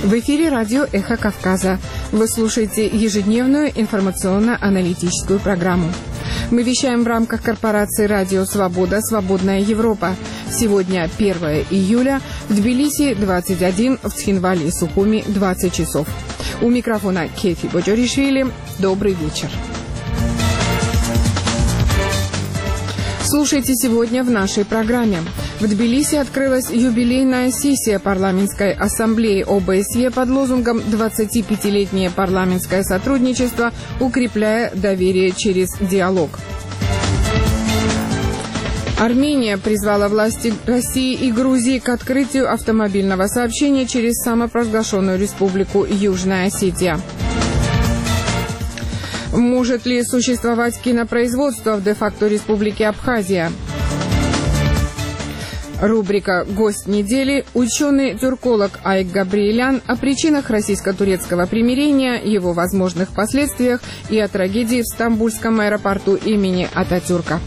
В эфире радио «Эхо Кавказа». Вы слушаете ежедневную информационно-аналитическую программу. Мы вещаем в рамках корпорации «Радио Свобода. Свободная Европа». Сегодня 1 июля, в Тбилиси 21, в Цхинвале и Сухуми 20 часов. У микрофона Кефи Боджоришвили. Добрый вечер. Слушайте сегодня в нашей программе. В Тбилиси открылась юбилейная сессия парламентской ассамблеи ОБСЕ под лозунгом «25-летнее парламентское сотрудничество, укрепляя доверие через диалог». Армения призвала власти России и Грузии к открытию автомобильного сообщения через самопровозглашенную республику Южная Осетия. Может ли существовать кинопроизводство в де-факто республике Абхазия? Рубрика «Гость недели» ученый-тюрколог Айк Габриэлян о причинах российско-турецкого примирения, его возможных последствиях и о трагедии в Стамбульском аэропорту имени Ататюрка.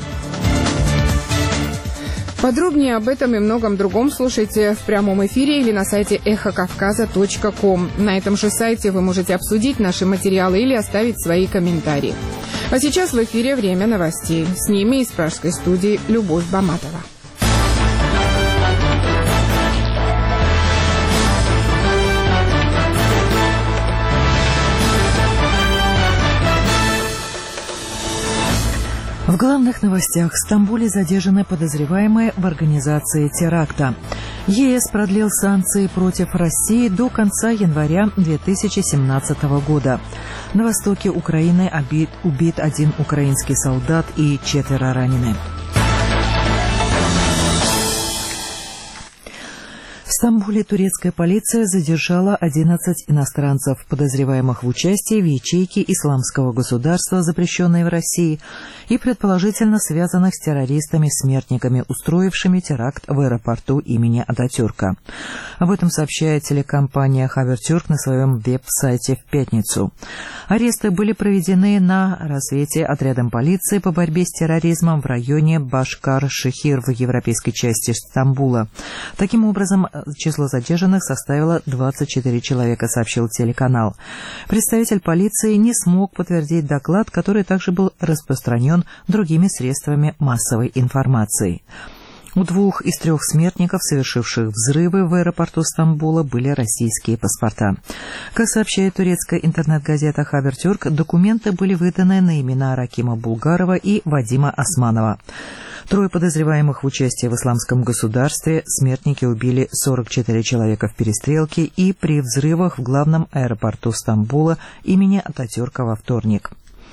Подробнее об этом и многом другом слушайте в прямом эфире или на сайте эхокавказа.ком. На этом же сайте вы можете обсудить наши материалы или оставить свои комментарии. А сейчас в эфире время новостей. С ними из пражской студии Любовь Баматова. В главных новостях: в Стамбуле задержаны подозреваемые в организации теракта. ЕС продлил санкции против России до конца января 2017 года. На востоке Украины убит один украинский солдат и 4 ранены. В Стамбуле турецкая полиция задержала 11 иностранцев, подозреваемых в участии в ячейке исламского государства, запрещенной в России, и предположительно связанных с террористами-смертниками, устроившими теракт в аэропорту имени Ататюрка. Об этом сообщает телекомпания «Хабертюрк» на своем веб-сайте в пятницу. Аресты были проведены на рассвете отрядом полиции по борьбе с терроризмом в районе Башкар-Шехир в европейской части Стамбула. Таким образом, число задержанных составило 24 человека, сообщил телеканал. Представитель полиции не смог подтвердить доклад, который также был распространен другими средствами массовой информации. У 2 из 3 смертников, совершивших взрывы в аэропорту Стамбула, были российские паспорта. Как сообщает турецкая интернет-газета «Хабертюрк», документы были выданы на имена Ракима Булгарова и Вадима Османова. 3 подозреваемых в участии в исламском государстве, смертники убили 44 человека в перестрелке и при взрывах в главном аэропорту Стамбула имени Ататюрка во вторник.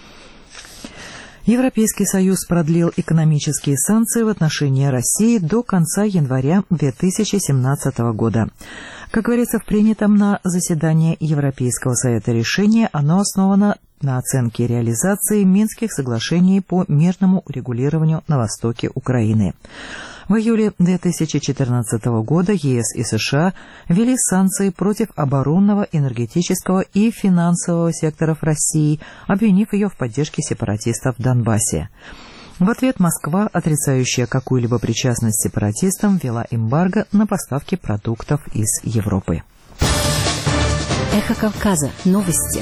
Европейский Союз продлил экономические санкции в отношении России до конца января 2017 года. Как говорится в принятом на заседании Европейского Совета решении, оно основано на оценке реализации Минских соглашений по мирному урегулированию на востоке Украины. В июле 2014 года ЕС и США ввели санкции против оборонного, энергетического и финансового секторов России, обвинив ее в поддержке сепаратистов в Донбассе. В ответ Москва, отрицающая какую-либо причастность сепаратистам, ввела эмбарго на поставки продуктов из Европы. Эхо Кавказа. Новости.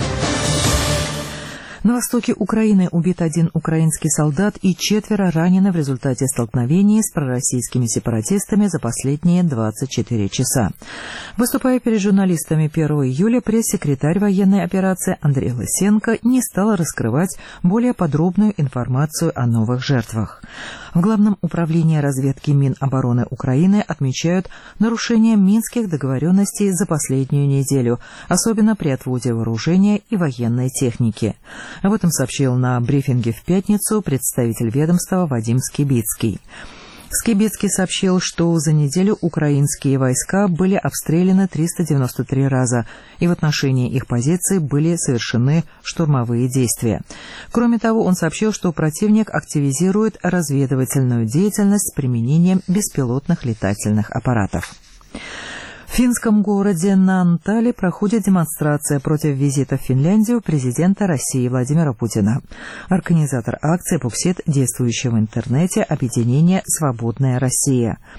На востоке Украины убит один украинский солдат и 4 ранены в результате столкновений с пророссийскими сепаратистами за последние 24 часа. Выступая перед журналистами 1 июля, пресс-секретарь военной операции Андрей Лысенко не стал раскрывать более подробную информацию о новых жертвах. В Главном управлении разведки Минобороны Украины отмечают нарушение минских договоренностей за последнюю неделю, особенно при отводе вооружения и военной техники. Об этом сообщил на брифинге в пятницу представитель ведомства Вадим Скибицкий. Скибицкий сообщил, что за неделю украинские войска были обстреляны 393 раза, и в отношении их позиций были совершены штурмовые действия. Кроме того, он сообщил, что противник активизирует разведывательную деятельность с применением беспилотных летательных аппаратов. В финском городе Наантали проходит демонстрация против визита в Финляндию президента России Владимира Путина. Организатор акции — пупсит действующего в интернете объединения «Свободная Россия».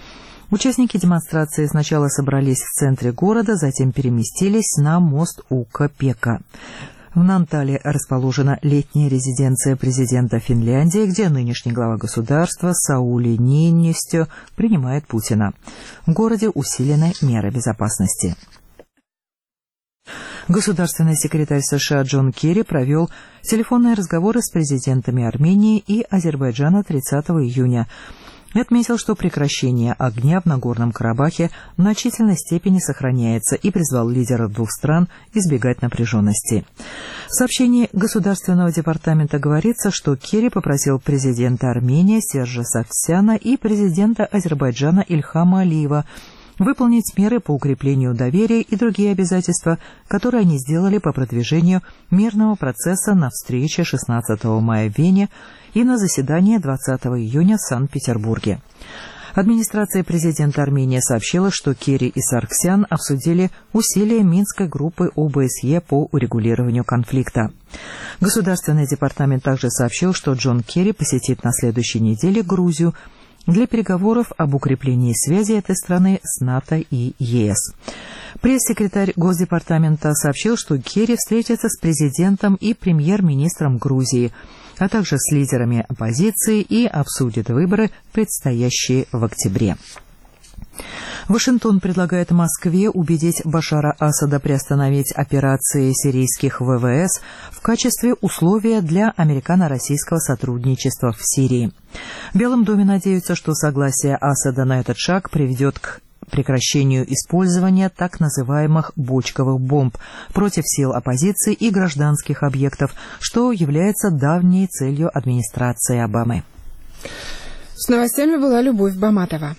Участники демонстрации сначала собрались в центре города, затем переместились на мост Ука-Пека. В Нантале расположена летняя резиденция президента Финляндии, где нынешний глава государства Саули Ниинистё принимает Путина. В городе усилены меры безопасности. Государственный секретарь США Джон Керри провел телефонные разговоры с президентами Армении и Азербайджана 30 июня. И отметил, что прекращение огня в Нагорном Карабахе в значительной степени сохраняется, и призвал лидеров двух стран избегать напряженности. В сообщении Государственного департамента говорится, что Керри попросил президента Армении Сержа Саргсяна и президента Азербайджана Ильхама Алиева выполнить меры по укреплению доверия и другие обязательства, которые они сделали по продвижению мирного процесса на встрече 16 мая в Вене и на заседании 20 июня в Санкт-Петербурге. Администрация президента Армении сообщила, что Керри и Саргсян обсудили усилия Минской группы ОБСЕ по урегулированию конфликта. Государственный департамент также сообщил, что Джон Керри посетит на следующей неделе Грузию для переговоров об укреплении связи этой страны с НАТО и ЕС. Пресс-секретарь Госдепартамента сообщил, что Керри встретится с президентом и премьер-министром Грузии, а также с лидерами оппозиции и обсудит выборы, предстоящие в октябре. Вашингтон предлагает Москве убедить Башара Асада приостановить операции сирийских ВВС в качестве условия для американо-российского сотрудничества в Сирии. В Белом доме надеются, что согласие Асада на этот шаг приведет к прекращению использования так называемых бочковых бомб против сил оппозиции и гражданских объектов, что является давней целью администрации Обамы. С новостями была Любовь Баматова.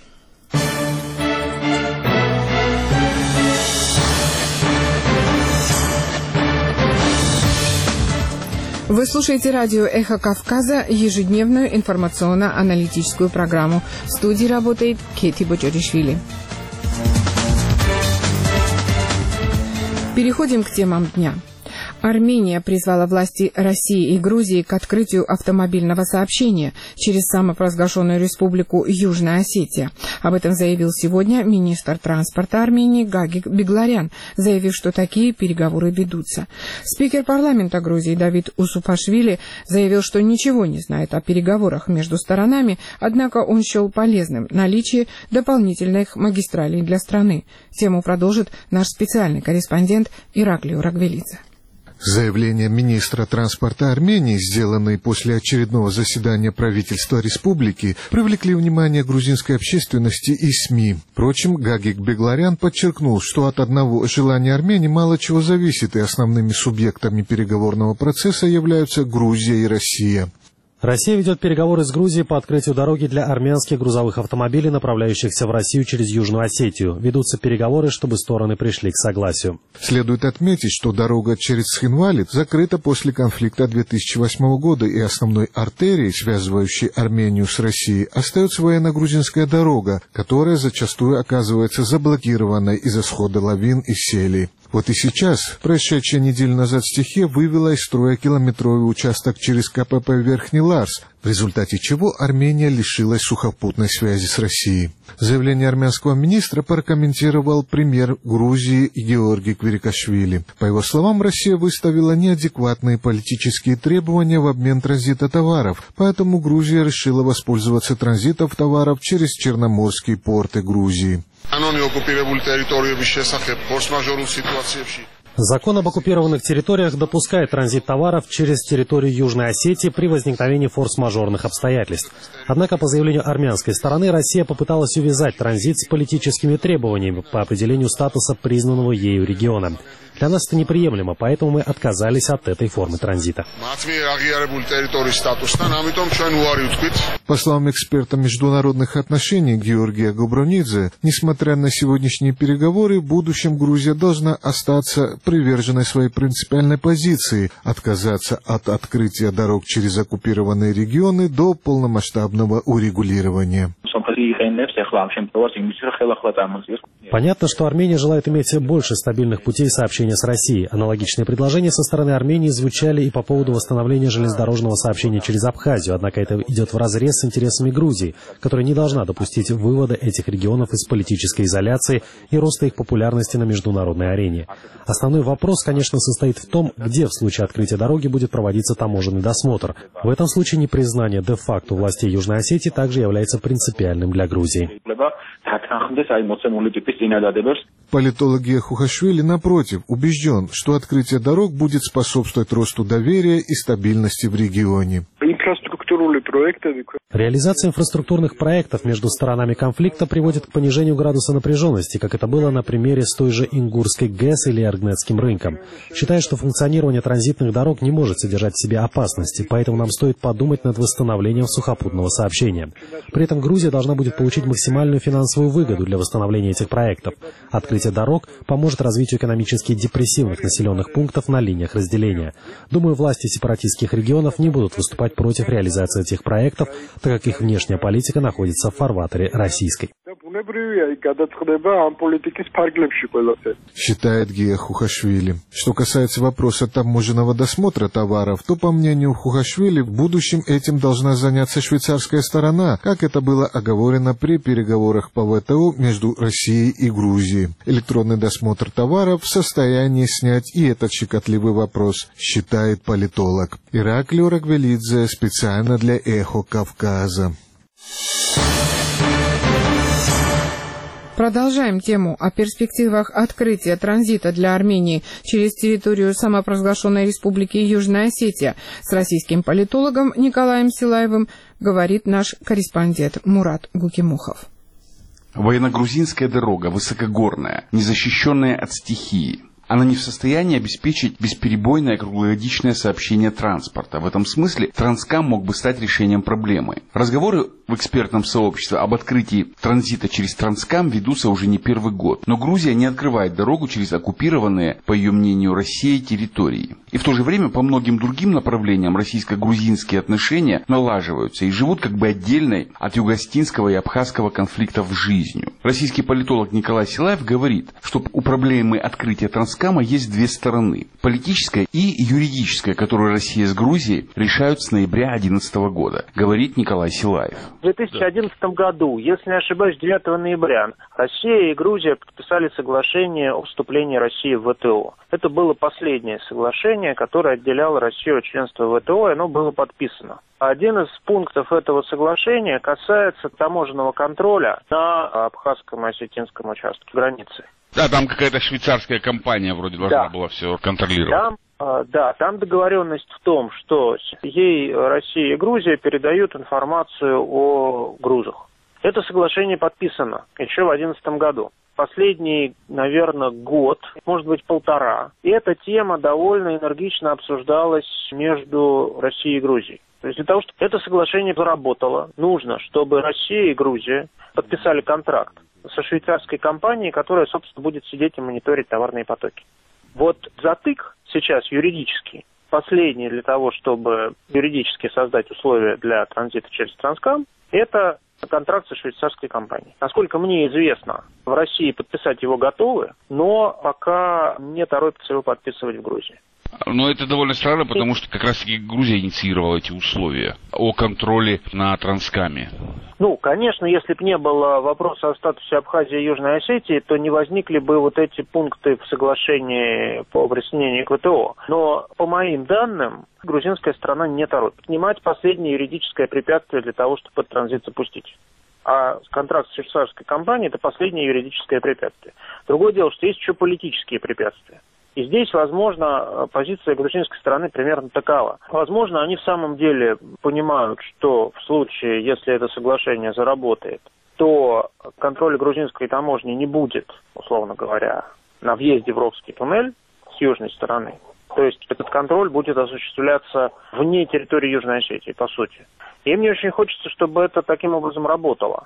Вы слушаете радио «Эхо Кавказа», ежедневную информационно-аналитическую программу. В студии работает Кети Боджоришвили. Переходим к темам дня. Армения призвала власти России и Грузии к открытию автомобильного сообщения через самопровозглашенную республику Южная Осетия. Об этом заявил сегодня министр транспорта Армении Гагик Бегларян, заявив, что такие переговоры ведутся. Спикер парламента Грузии Давид Усупашвили заявил, что ничего не знает о переговорах между сторонами, однако он счел полезным наличие дополнительных магистралей для страны. Тему продолжит наш специальный корреспондент Ираклий Урагвелидзе. Заявления министра транспорта Армении, сделанные после очередного заседания правительства республики, привлекли внимание грузинской общественности и СМИ. Впрочем, Гагик Бегларян подчеркнул, что от одного желания Армении мало чего зависит, и основными субъектами переговорного процесса являются Грузия и Россия. Россия ведет переговоры с Грузией по открытию дороги для армянских грузовых автомобилей, направляющихся в Россию через Южную Осетию. Ведутся переговоры, чтобы стороны пришли к согласию. Следует отметить, что дорога через Схинвалит закрыта после конфликта 2008 года, и основной артерией, связывающей Армению с Россией, остается военно-грузинская дорога, которая зачастую оказывается заблокированной из-за схода лавин и селей. Вот и сейчас, прошедшая неделю назад стихия вывела из строя километровый участок через КПП Верхний Ларс, в результате чего Армения лишилась сухопутной связи с Россией. Заявление армянского министра прокомментировал премьер Грузии Георгий Квирикашвили. По его словам, Россия выставила неадекватные политические требования в обмен транзита товаров, поэтому Грузия решила воспользоваться транзитом товаров через черноморские порты Грузии. Закон об оккупированных территориях допускает транзит товаров через территорию Южной Осетии при возникновении форс-мажорных обстоятельств. Однако, по заявлению армянской стороны, Россия попыталась увязать транзит с политическими требованиями по определению статуса признанного ею региона. Для нас это неприемлемо, поэтому мы отказались от этой формы транзита. По словам эксперта международных отношений Георгия Гобронидзе, несмотря на сегодняшние переговоры, в будущем Грузия должна остаться привержены своей принципиальной позиции отказаться от открытия дорог через оккупированные регионы до полномасштабного урегулирования. Понятно, что Армения желает иметь больше стабильных путей сообщения с Россией. Аналогичные предложения со стороны Армении звучали и по поводу восстановления железнодорожного сообщения через Абхазию, однако это идет вразрез с интересами Грузии, которая не должна допустить вывода этих регионов из политической изоляции и роста их популярности на международной арене. Основной вопрос, конечно, состоит в том, где в случае открытия дороги будет проводиться таможенный досмотр. В этом случае непризнание де-факто властей Южной Осетии также является принципиальным для Грузии. Политолог Гия Хухашвили, напротив, убежден, что открытие дорог будет способствовать росту доверия и стабильности в регионе. Реализация инфраструктурных проектов между сторонами конфликта приводит к понижению градуса напряженности, как это было на примере с той же Ингурской ГЭС или Эргнетским рынком. Считаю, что функционирование транзитных дорог не может содержать в себе опасности, поэтому нам стоит подумать над восстановлением сухопутного сообщения. При этом Грузия должна будет получить максимальную финансовую выгоду для восстановления этих проектов. Открытие дорог поможет развитию экономически депрессивных населенных пунктов на линиях разделения. Думаю, власти сепаратистских регионов не будут выступать против реализации этих проектов, так как их внешняя политика находится в фарватере российской. Считает Гия Хухашвили. Что касается вопроса таможенного досмотра товаров, то, по мнению Хухашвили, в будущем этим должна заняться швейцарская сторона, как это было оговорено при переговорах по ВТО между Россией и Грузией. Электронный досмотр товаров в состоянии снять и этот щекотливый вопрос, считает политолог. Ираклио Рагвелидзе специально для «Эхо Кавказа». Продолжаем тему о перспективах открытия транзита для Армении через территорию самопровозглашенной республики Южная Осетия с российским политологом Николаем Силаевым, говорит наш корреспондент Мурат Гукимухов. Военно-грузинская дорога высокогорная, незащищенная от стихии. Она не в состоянии обеспечить бесперебойное круглогодичное сообщение транспорта. В этом смысле Транскам мог бы стать решением проблемы. Разговоры в экспертном сообществе об открытии транзита через Транскам ведутся уже не первый год. Но Грузия не открывает дорогу через оккупированные, по ее мнению, Россией территории. И в то же время по многим другим направлениям российско-грузинские отношения налаживаются и живут как бы отдельной от юго-осетинского и абхазского конфликтов жизнью. Российский политолог Николай Силаев говорит, что у проблемы открытия Транскама есть две стороны. Политическая и юридическая, которую Россия с Грузией решают с ноября 2011 года, говорит Николай Силаев. В 2011 году, если не ошибаюсь, 9 ноября, Россия и Грузия подписали соглашение о вступлении России в ВТО. Это было последнее соглашение, которое отделяло Россию от членства в ВТО, и оно было подписано. Один из пунктов этого соглашения касается таможенного контроля на абхазском и осетинском участке границы. Да, там какая-то швейцарская компания вроде должна была все контролировать. Там договоренность в том, что ей Россия и Грузия передают информацию о грузах. Это соглашение подписано еще в 2011 году. Последний, наверное, год, может быть, полтора. И эта тема довольно энергично обсуждалась между Россией и Грузией. То есть для того, чтобы это соглашение заработало, нужно, чтобы Россия и Грузия подписали контракт со швейцарской компанией, которая, собственно, будет сидеть и мониторить товарные потоки. Вот затык сейчас юридический, последний для того, чтобы юридически создать условия для транзита через Транскам, это контракт со швейцарской компанией. Насколько мне известно, в России подписать его готовы, но пока не торопятся его подписывать в Грузии. Но это довольно странно, потому что как раз-таки Грузия инициировала эти условия о контроле на Транскаме. Ну, конечно, если бы не было вопроса о статусе Абхазии и Южной Осетии, то не возникли бы вот эти пункты в соглашении по присоединению к ВТО. Но, по моим данным, грузинская сторона не торопит снимать последнее юридическое препятствие для того, чтобы этот транзит запустить. А контракт с швейцарской компанией – это последнее юридическое препятствие. Другое дело, что есть еще политические препятствия. И здесь, возможно, позиция грузинской стороны примерно такова. Возможно, они в самом деле понимают, что в случае, если это соглашение заработает, то контроля грузинской таможни не будет, условно говоря, на въезде в Ровский туннель с южной стороны. То есть этот контроль будет осуществляться вне территории Южной Осетии, по сути. И мне очень хочется, чтобы это таким образом работало.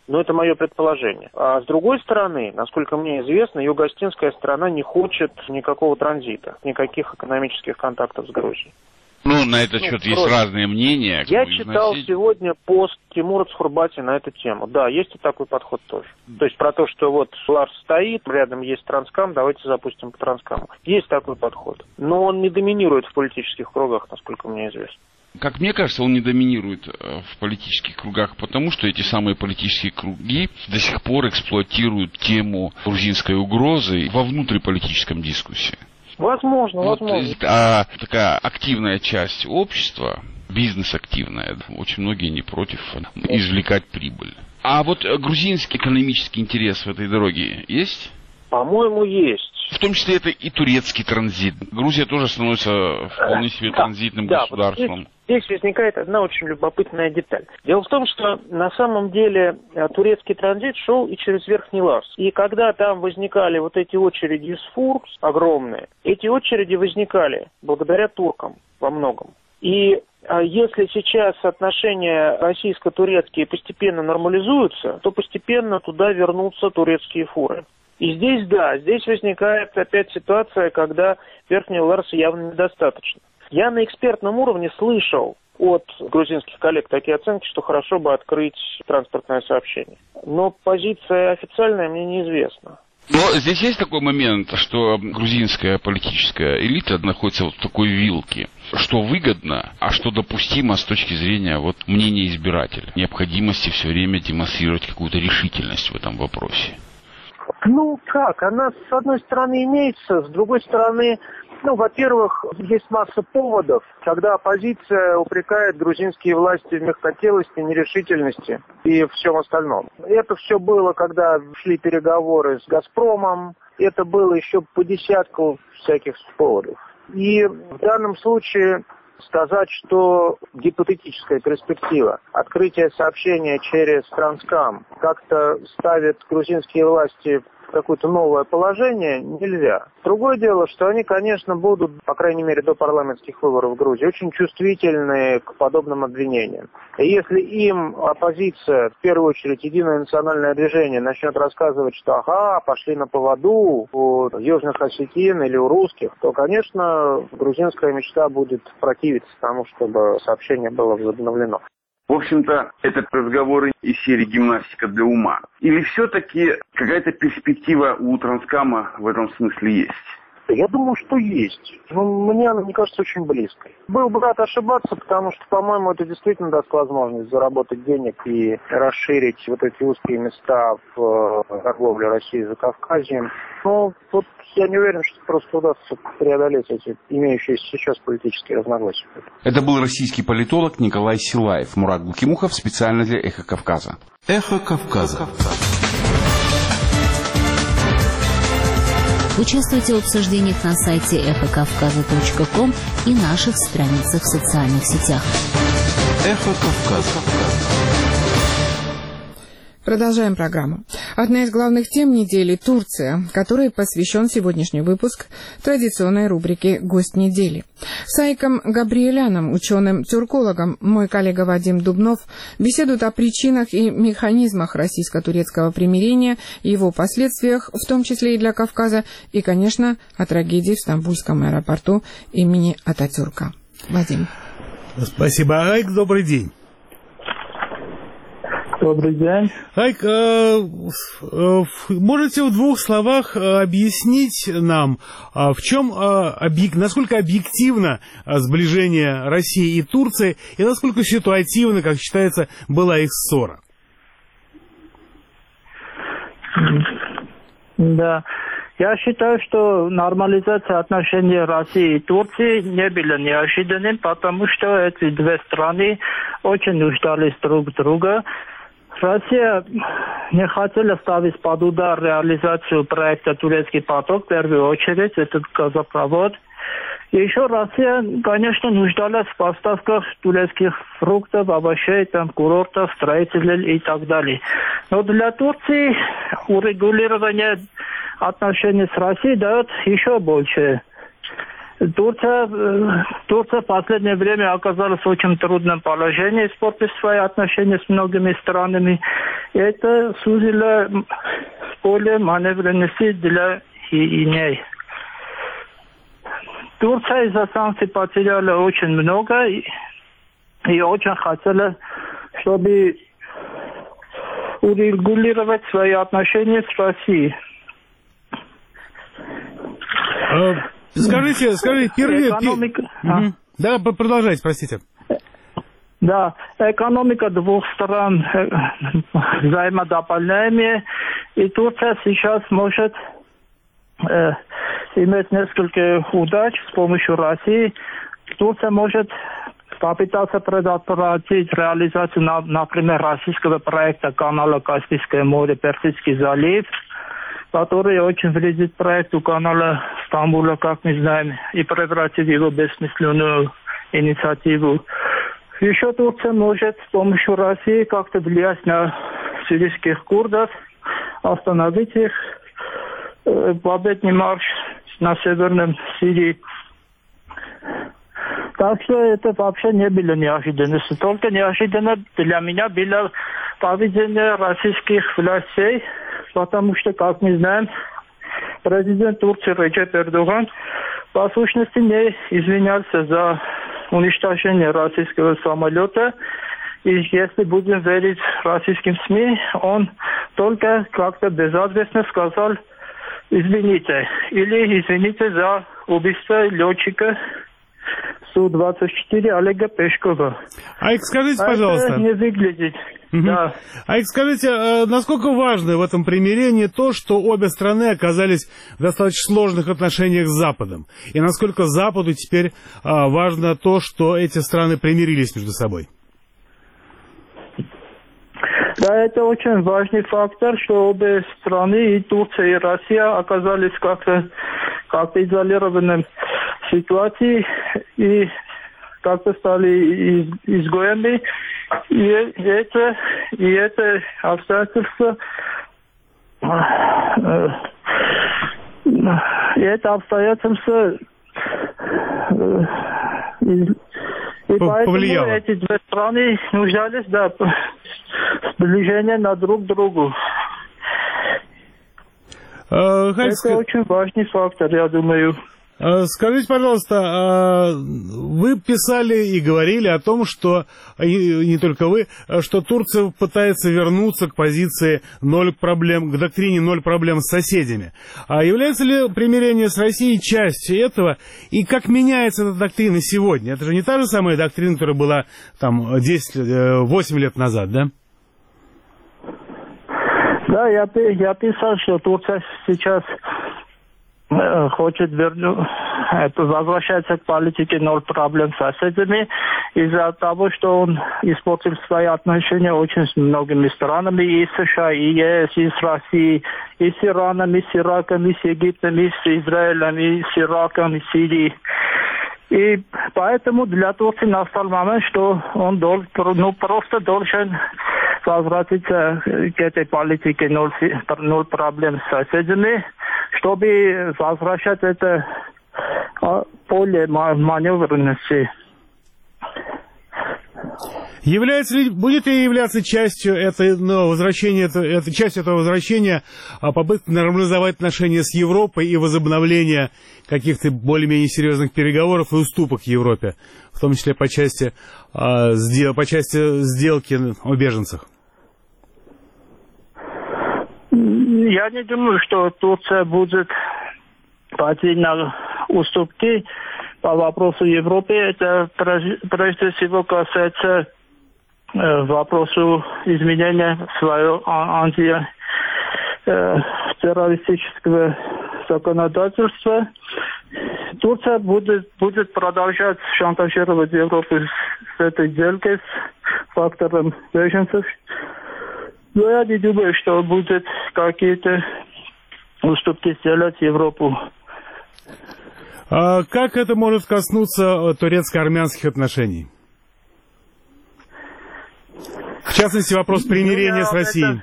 Но это мое предположение. А с другой стороны, насколько мне известно, юго-остинская сторона не хочет никакого транзита, никаких экономических контактов с Грузией. Ну, на этот счет есть разные мнения. Я читал сегодня пост Тимура Цхурбати на эту тему. Да, есть и такой подход тоже. То есть про то, что вот Ларс стоит, рядом есть Транскам, давайте запустим по Транскаму. Есть такой подход. Но он не доминирует в политических кругах, насколько мне известно. Как мне кажется, он не доминирует в политических кругах, потому что эти самые политические круги до сих пор эксплуатируют тему грузинской угрозы во внутриполитическом дискуссии. Возможно, возможно. А такая активная часть общества, бизнес-активная, очень многие не против извлекать прибыль. А вот грузинский экономический интерес в этой дороге есть? По-моему, есть. В том числе это и турецкий транзит. Грузия тоже становится вполне себе транзитным государством. Вот здесь возникает одна очень любопытная деталь. Дело в том, что на самом деле турецкий транзит шел и через Верхний Ларс. И когда там возникали вот эти очереди из фур огромные, эти очереди возникали благодаря туркам во многом. И если сейчас отношения российско-турецкие постепенно нормализуются, то постепенно туда вернутся турецкие фуры. И здесь, да, здесь возникает опять ситуация, когда Верхнего Ларса явно недостаточно. Я на экспертном уровне слышал от грузинских коллег такие оценки, что хорошо бы открыть транспортное сообщение. Но позиция официальная мне неизвестна. Но здесь есть такой момент, что грузинская политическая элита находится вот в такой вилке, что выгодно, а что допустимо с точки зрения вот мнения избирателя, необходимости все время демонстрировать какую-то решительность в этом вопросе. Ну как, она с одной стороны имеется, с другой стороны, во-первых, есть масса поводов, когда оппозиция упрекает грузинские власти в мягкотелости, нерешительности и всем остальном. Это все было, когда шли переговоры с «Газпромом», это было еще по десятку всяких поводов. И в данном случае сказать, что гипотетическая перспектива открытия сообщения через Транскам как-то ставит грузинские власти в какое-то новое положение, нельзя. Другое дело, что они, конечно, будут, по крайней мере, до парламентских выборов в Грузии, очень чувствительны к подобным обвинениям. И если им оппозиция, в первую очередь Единое национальное движение, начнет рассказывать, что пошли на поводу у южных осетин или у русских, то, конечно, грузинская мечта будет противиться тому, чтобы сообщение было возобновлено. В общем-то, это разговоры из серии «Гимнастика для ума». Или все-таки какая-то перспектива у Транскама в этом смысле есть? Я думаю, что есть. Мне она не кажется очень близкой. Был бы рад ошибаться, потому что, по-моему, это действительно даст возможность заработать денег и расширить вот эти узкие места в торговле России за Кавказьем. Но тут я не уверен, что просто удастся преодолеть эти имеющиеся сейчас политические разногласия. Это был российский политолог Николай Силаев. Мурат Букимухов специально для «Эхо Кавказа». «Эхо Кавказа». Участвуйте в обсуждениях на сайте эхокавказа.ком и наших страницах в социальных сетях. Эхо Кавказа. Продолжаем программу. Одна из главных тем недели – Турция, которой посвящен сегодняшний выпуск традиционной рубрики «Гость недели». С Айком Габриэляном, ученым-тюркологом, мой коллега Вадим Дубнов беседуют о причинах и механизмах российско-турецкого примирения и его последствиях, в том числе и для Кавказа, и, конечно, о трагедии в Стамбульском аэропорту имени Ататюрка. Вадим. Спасибо, Айк. Добрый день. Добрый день. Айк, можете в двух словах объяснить нам, насколько объективно сближение России и Турции, и насколько ситуативно, как считается, была их ссора? Да. Я считаю, что нормализация отношений России и Турции не была неожиданным, потому что эти две страны очень нуждались друг в друга. Россия не хотела ставить под удар реализацию проекта «Турецкий поток», в первую очередь, этот газопровод. И еще Россия, конечно, нуждалась в поставках турецких фруктов, овощей, курортов, строителей и так далее. Но для Турции урегулирование отношений с Россией дает еще больше Турция в последнее время оказалась в очень трудном положении, испортив свои отношения с многими странами. И это сузило поле маневренности для ней. Турция из-за санкций потеряла очень много и очень хотела, чтобы урегулировать свои отношения с Россией. Скажите, первый... Да, продолжайте, простите. Да, экономика двух стран взаимодополняемая, и Турция сейчас может иметь несколько удач с помощью России. Турция может попытаться предотвратить реализацию, например, российского проекта канала Каспийское море, Персидский залив, который очень вредит проекту канала Стамбула, как мы знаем, и превратит его в бессмысленную инициативу. Еще Турция может с помощью России как-то влиять на сирийских курдов, остановить их, победный марш на северном Сирии. Так что это вообще не было неожиданностью. Только неожиданно для меня было поведение российских властей, потому что, как мы знаем, президент Турции Реджеп Эрдоган по сущности не извинялся за уничтожение российского самолета. И если будем верить российским СМИ, он только как-то безответственно сказал «извините» или «извините за убийство летчика Су-24 Олега Пешкова». Айк, скажите, пожалуйста. Это не выглядит. Да. Айк, скажите, насколько важно в этом примирении то, что обе страны оказались в достаточно сложных отношениях с Западом? И насколько Западу теперь важно то, что эти страны примирились между собой? Да, это очень важный фактор, что обе страны, и Турция, и Россия, оказались как-то изолированной ситуации и как-то стали изгоями. И это обстоятельство и поэтому эти две страны нуждались в сближении на друг другу. Это очень важный фактор, я думаю. Скажите, пожалуйста, вы писали и говорили о том, что, и не только вы, что Турция пытается вернуться к позиции ноль проблем, к доктрине ноль проблем с соседями. А является ли примирение с Россией частью этого? И как меняется эта доктрина сегодня? Это же не та же самая доктрина, которая была там 8 лет назад, да? Да, я писал, что Турция сейчас хочет возвращаться к политике ноль проблем с соседями из-за того, что он испортил свои отношения очень с многими странами, и с США, и ЕС, и с Россией, и с Ираном, и с Ираком, и с Египтом, и с Израилем, и с Ираком, и с Сирией. И поэтому для Турции настал момент, что он просто должен возвратиться к этой политике ноль проблем с соседями, чтобы возвращать это поле маневренности. Будет ли являться частью частью этого возвращения попытка нормализовать отношения с Европой и возобновления каких-то более-менее серьезных переговоров и уступок Европе, в том числе по части сделки о беженцах? Я не думаю, что Турция будет пойти на уступки по вопросу Европы. Это прежде всего касается вопросу изменения своего антитеррористического законодательства. Турция будет продолжать шантажировать Европу с этой сделкой, с фактором беженцев. Но я не думаю, что будет какие-то уступки сделать Европу. А как это может коснуться турецко-армянских отношений? В частности, вопрос примирения с Россией.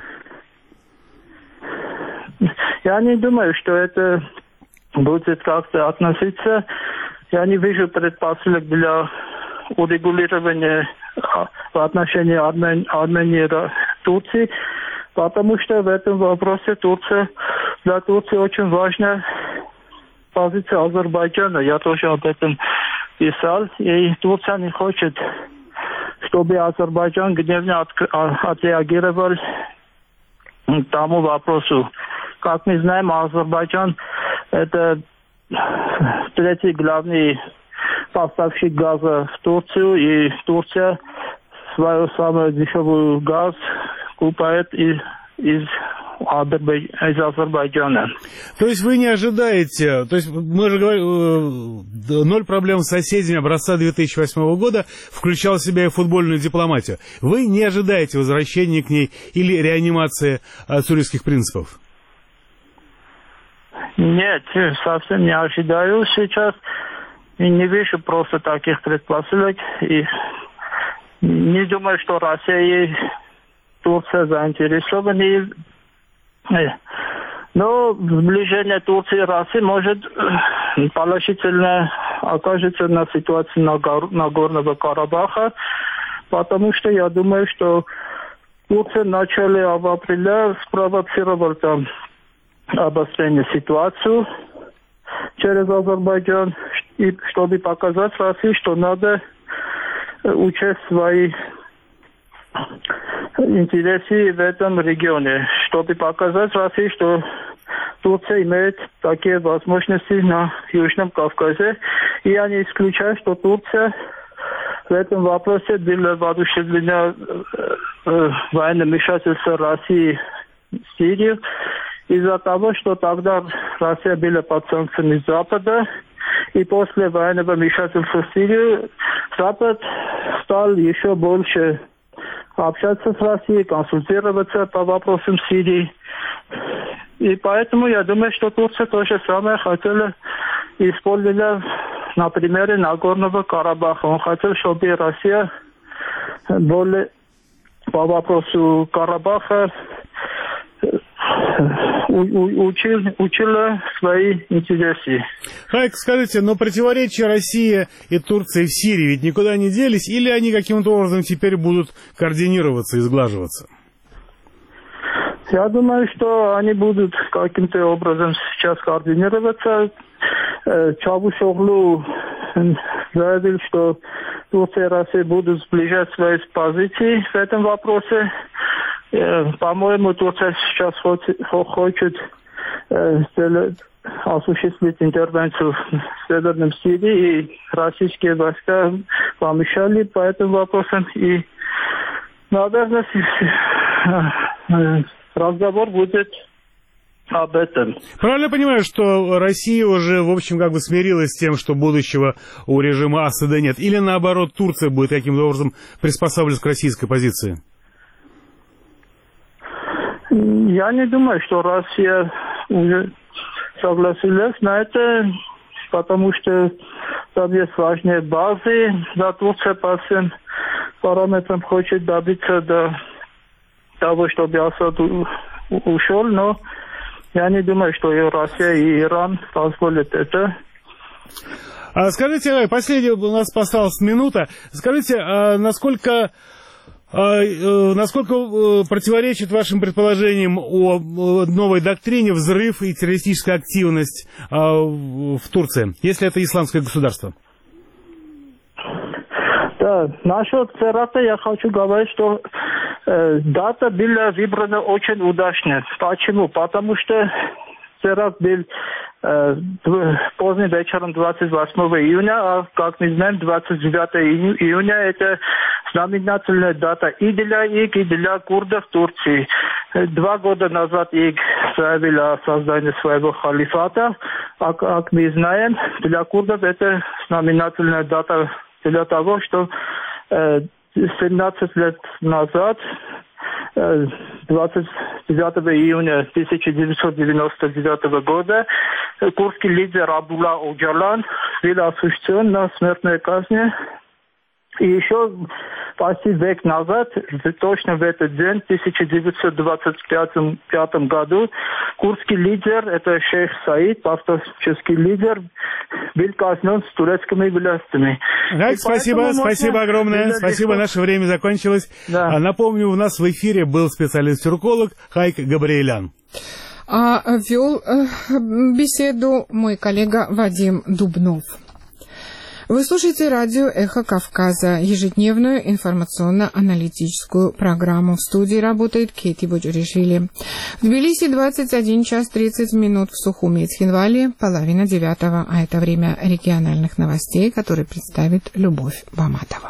Я не думаю, что это будет как-то относиться я не вижу предпосылок для урегулирования в отношении Армении и Турции, потому что в этом вопросе для Турции очень важна позиция Азербайджана. Я тоже об этом писал. И Турция не хочет, чтобы Азербайджан гневно отреагировал к тому вопросу. Как мы знаем, Азербайджан – это третий главный поставщик газа в Турцию, и Турция свою самую дешевую газ купает из Азербайджана. То есть вы не ожидаете, то есть мы же говорим, ноль проблем с соседями образца 2008 года включал в себя и футбольную дипломатию. Вы не ожидаете возвращения к ней или реанимации цюрихских принципов? Нет, совсем не ожидаю сейчас. И не вижу просто таких предпосылок. И не думаю, что Россия и Турция заинтересованы. Но сближение Турции и России может положительно окажется на ситуации Нагорного Карабаха, потому что я думаю, что Турция в начале апреля спровоцировала там обострение ситуации через Азербайджан, и чтобы показать России, что надо учесть свои интересы в этом регионе, чтобы показать России, что Турция имеет такие возможности на Южном Кавказе. И я не исключаю, что Турция в этом вопросе была воодушевлена военным вмешательством России в Сирию из-за того, что тогда Россия была под санкциями Запада, и после военного вмешательства в Сирию Запад стал еще больше общаться с Россией, консультироваться по вопросам Сирии. И поэтому я думаю, что Турция то же самое хотела использовать на примере Нагорного Карабаха. Он хотел, чтобы Россия более по вопросу Карабаха учила свои интересы. Хайк, скажите, но противоречия России и Турции в Сирии ведь никуда не делись, или они каким-то образом теперь будут координироваться и сглаживаться? Я думаю, что они будут каким-то образом сейчас координироваться. Чавушоглу заявил, что Турция и Россия будут сближать свои позиции в этом вопросе. По-моему, Турция сейчас хочет осуществить интервенцию в Северном Сирии, и российские войска помешали по этим вопросам. И, наверное, разговор будет об этом. Правильно понимаю, что Россия уже, в общем, как бы смирилась с тем, что будущего у режима Асада нет? Или, наоборот, Турция будет каким-то образом приспосабливаться к российской позиции? Я не думаю, что Россия уже согласилась на это, потому что там есть важные базы. Да, Турция по всем параметрам хочет добиться до того, чтобы Асад ушел, но я не думаю, что и Россия, и Иран позволят это. Скажите, последняя у нас осталась минута. Скажите, насколько противоречит вашим предположениям о новой доктрине взрыв и террористическая активность в Турции, если это исламское государство? Да, насчет теракта я хочу говорить, что дата была выбрана очень удачно. Почему? Потому что теракт был поздним вечером 28 июня, а, как мы знаем, 29 июня это знаменательная дата и для их, и для курдов Турции. 2 года назад их заявили о создании своего халифата, а как мы знаем, для курдов это знаменательная дата для того, что 17 лет назад, 29 июня 1999 года, курдский лидер Абдулла Оджалан был осужден на смертной казни. И еще почти век назад, точно в этот день, в 1925 году, курдский лидер, это шейх Саид, пастырский лидер, был казнен с турецкими властями. Спасибо огромное. Спасибо, наше время закончилось. Да. Напомню, у нас в эфире был специалист-тюрколог Хайк Габриэлян. Вел беседу мой коллега Вадим Дубнов. Вы слушаете радио «Эхо Кавказа», ежедневную информационно-аналитическую программу. В студии работает Кейти Боджуришвили. В Тбилиси 21 час 30 минут, в Сухуми и Цхинвале 8:30, а это время региональных новостей, которые представит Любовь Баматова.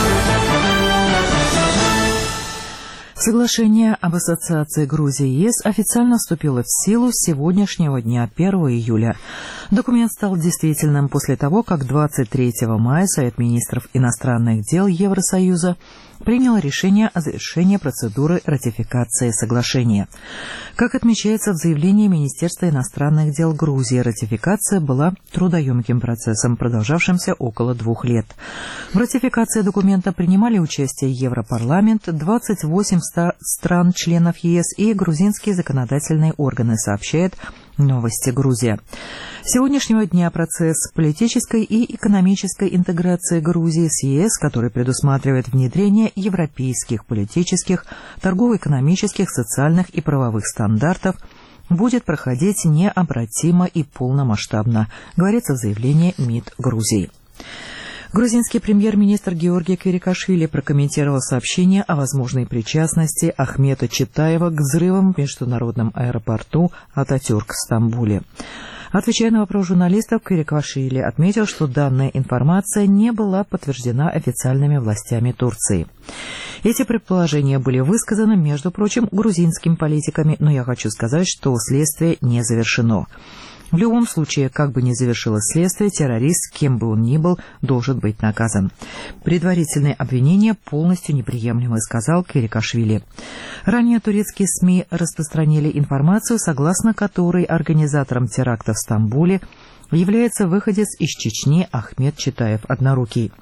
Соглашение об ассоциации Грузии и ЕС официально вступило в силу с сегодняшнего дня, 1 июля. Документ стал действительным после того, как 23 мая Совет министров иностранных дел Евросоюза принял решение о завершении процедуры ратификации соглашения. Как отмечается в заявлении Министерства иностранных дел Грузии, ратификация была трудоемким процессом, продолжавшимся около 2 лет. В ратификации документа принимали участие Европарламент, 28 стран-членов ЕС и грузинские законодательные органы, сообщает «Новости Грузия». С сегодняшнего дня процесс политической и экономической интеграции Грузии с ЕС, который предусматривает внедрение европейских политических, торгово-экономических, социальных и правовых стандартов, будет проходить необратимо и полномасштабно, говорится в заявлении МИД Грузии. Грузинский премьер-министр Георгий Квирикашвили прокомментировал сообщение о возможной причастности Ахмета Читаева к взрывам в международном аэропорту Ататюрк в Стамбуле. Отвечая на вопрос журналистов, Квирикашвили отметил, что данная информация не была подтверждена официальными властями Турции. Эти предположения были высказаны, между прочим, грузинскими политиками, но я хочу сказать, что следствие не завершено. В любом случае, как бы ни завершилось следствие, террорист, кем бы он ни был, должен быть наказан. Предварительные обвинения полностью неприемлемы, сказал Квирикашвили. Ранее турецкие СМИ распространили информацию, согласно которой организатором теракта в Стамбуле является выходец из Чечни Ахмет Читаев однорукий.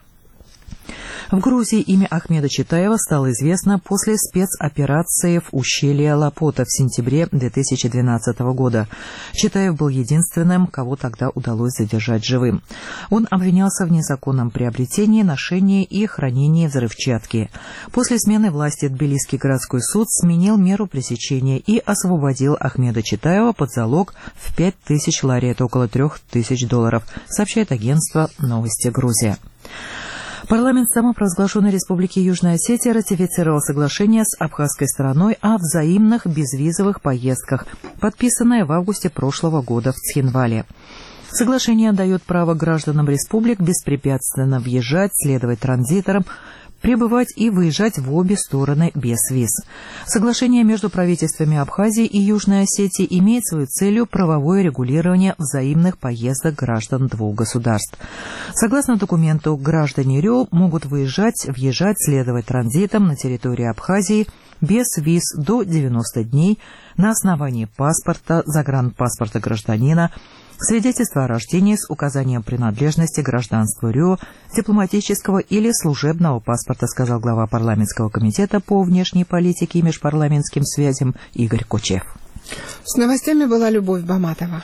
В Грузии имя Ахмеда Читаева стало известно после спецоперации в ущелье Лапота в сентябре 2012 года. Читаев был единственным, кого тогда удалось задержать живым. Он обвинялся в незаконном приобретении, ношении и хранении взрывчатки. После смены власти Тбилисский городской суд сменил меру пресечения и освободил Ахмеда Читаева под залог в 5000 лари, это около $3000, сообщает агентство «Новости Грузия». Парламент самопровозглашенной Республики Южная Осетия ратифицировал соглашение с абхазской стороной о взаимных безвизовых поездках, подписанное в августе прошлого года в Цхинвале. Соглашение дает право гражданам республик беспрепятственно въезжать, следовать транзиторам, прибывать и выезжать в обе стороны без виз. Соглашение между правительствами Абхазии и Южной Осетии имеет свою целью правовое регулирование взаимных поездок граждан двух государств. Согласно документу, граждане РИО могут выезжать, въезжать, следовать транзитом на территории Абхазии без виз до 90 дней на основании паспорта, загранпаспорта гражданина, свидетельство о рождении с указанием принадлежности гражданству РИО, дипломатического или служебного паспорта, сказал глава парламентского комитета по внешней политике и межпарламентским связям Игорь Кучев. С новостями была Любовь Баматова.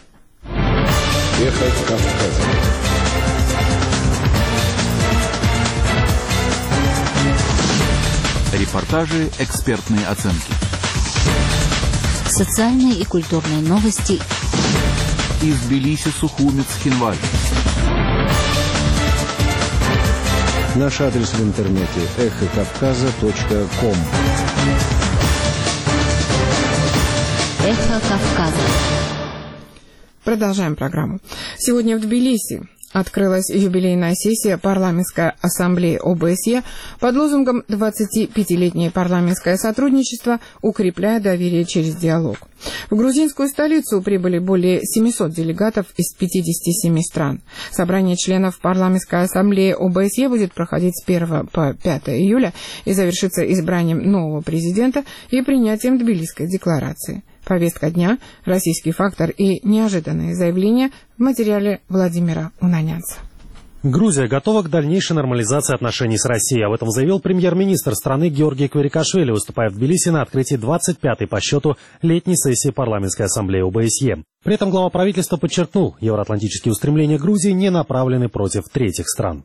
Эхо Кавказа. Репортажи, экспертные оценки. Социальные и культурные новости. Из Тбилиси, Сухуми, Цхинваль. Наш адрес в интернете эхокавказа.ком. Эхо Кавказа. Продолжаем программу. Сегодня в Тбилиси открылась юбилейная сессия парламентской ассамблеи ОБСЕ под лозунгом «25-летнее парламентское сотрудничество, укрепляя доверие через диалог». В грузинскую столицу прибыли более 700 делегатов из 57 стран. Собрание членов парламентской ассамблеи ОБСЕ будет проходить с 1 по 5 июля и завершится избранием нового президента и принятием Тбилисской декларации. Повестка дня, российский фактор и неожиданные заявления в материале Владимира Унанянца. Грузия готова к дальнейшей нормализации отношений с Россией. Об этом заявил премьер-министр страны Георгий Кварикашвили, выступая в Тбилиси на открытии 25-й по счету летней сессии парламентской ассамблеи ОБСЕ. При этом глава правительства подчеркнул, евроатлантические устремления Грузии не направлены против третьих стран.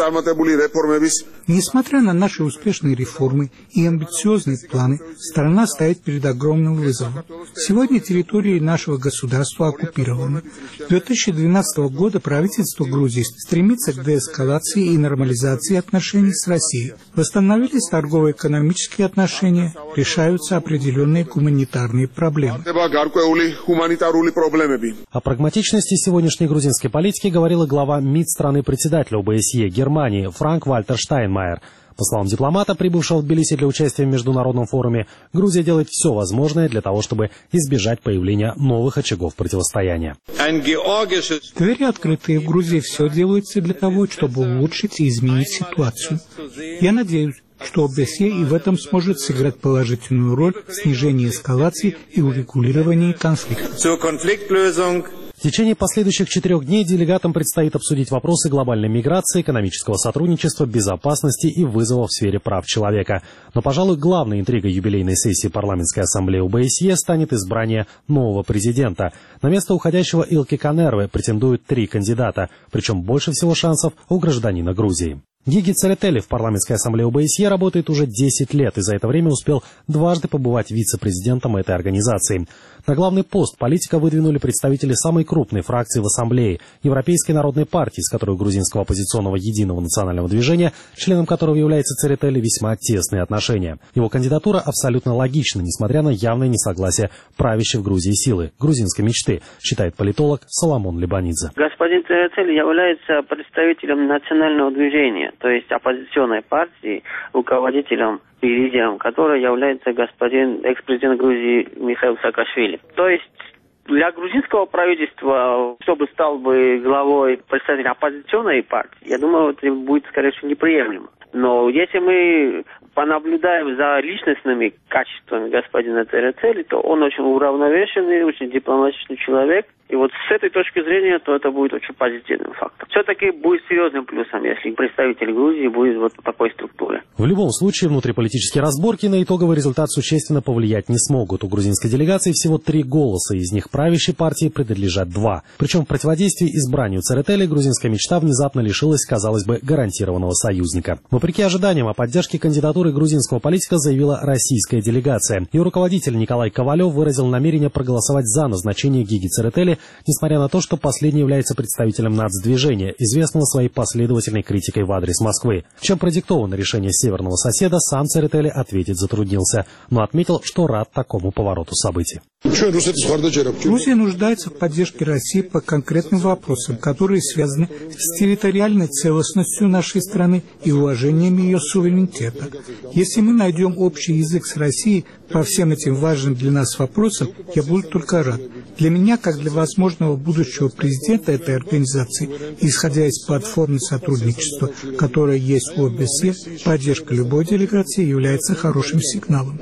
Несмотря на наши успешные реформы и амбициозные планы, страна стоит перед огромным вызовом. Сегодня территории нашего государства оккупированы. С 2012 года правительство Грузии стремится к деэскалации и нормализации отношений с Россией. Восстановились торгово-экономические отношения, решаются определенные гуманитарные проблемы. О прагматичности сегодняшней грузинской политики говорила глава МИД страны-председателя ОБСЕ Германии Франк-Вальтер Штайнмайер. По словам дипломата, прибывшего в Тбилиси для участия в международном форуме, Грузия делает все возможное для того, чтобы избежать появления новых очагов противостояния. Двери открытые. В Грузии все делается для того, чтобы улучшить и изменить ситуацию. Я надеюсь, что ОБСЕ и в этом сможет сыграть положительную роль в снижении эскалации и урегулировании конфликта. В течение последующих 4 дней делегатам предстоит обсудить вопросы глобальной миграции, экономического сотрудничества, безопасности и вызовов в сфере прав человека. Но, пожалуй, главной интригой юбилейной сессии парламентской ассамблеи ОБСЕ станет избрание нового президента. На место уходящего Илки Канервы претендуют 3 кандидата, причем больше всего шансов у гражданина Грузии. Гиги Церетели в парламентской ассамблее ОБСЕ работает уже 10 лет и за это время успел дважды побывать вице-президентом этой организации. На главный пост политика выдвинули представители самой крупной фракции в ассамблее – Европейской народной партии, с которой у грузинского оппозиционного единого национального движения, членом которого является Церетели, весьма тесные отношения. Его кандидатура абсолютно логична, несмотря на явное несогласие правящей в Грузии силы – грузинской мечты, считает политолог Соломон Лебанидзе. Господин Церетели является представителем национального движения, то есть оппозиционной партии, руководителем и лидером, который является господин экс-президент Грузии Михаил Саакашвили. То есть для грузинского правительства, чтобы стал бы главой представителя оппозиционной партии, я думаю, это будет, скорее всего, неприемлемо. Но если мы понаблюдаем за личностными качествами господина Церетели, то он очень уравновешенный, очень дипломатичный человек. И вот с этой точки зрения, то это будет очень позитивным фактом. Все-таки будет серьезным плюсом, если представитель Грузии будет вот в такой структуре. В любом случае, внутриполитические разборки на итоговый результат существенно повлиять не смогут. У грузинской делегации всего 3 голоса, из них правящей партии принадлежат 2. Причем в противодействии избранию Церетели грузинская мечта внезапно лишилась, казалось бы, гарантированного союзника. Вопреки ожиданиям, о поддержке кандидатуры грузинского политика заявила российская делегация. Ее руководитель Николай Ковалев выразил намерение проголосовать за назначение Гиги Церетели, несмотря на то, что последний является представителем нацдвижения, известного своей последовательной критикой в адрес Москвы. Чем продиктовано решение северного соседа, сам Церетели ответить затруднился, но отметил, что рад такому повороту событий. Грузия нуждается в поддержке России по конкретным вопросам, которые связаны с территориальной целостностью нашей страны и уважением ее суверенитета. Если мы найдем общий язык с Россией по всем этим важным для нас вопросам, я буду только рад. Для меня, как для возможного будущего президента этой организации, исходя из платформы сотрудничества, которая есть у ОБСЕ, поддержка любой делегации является хорошим сигналом.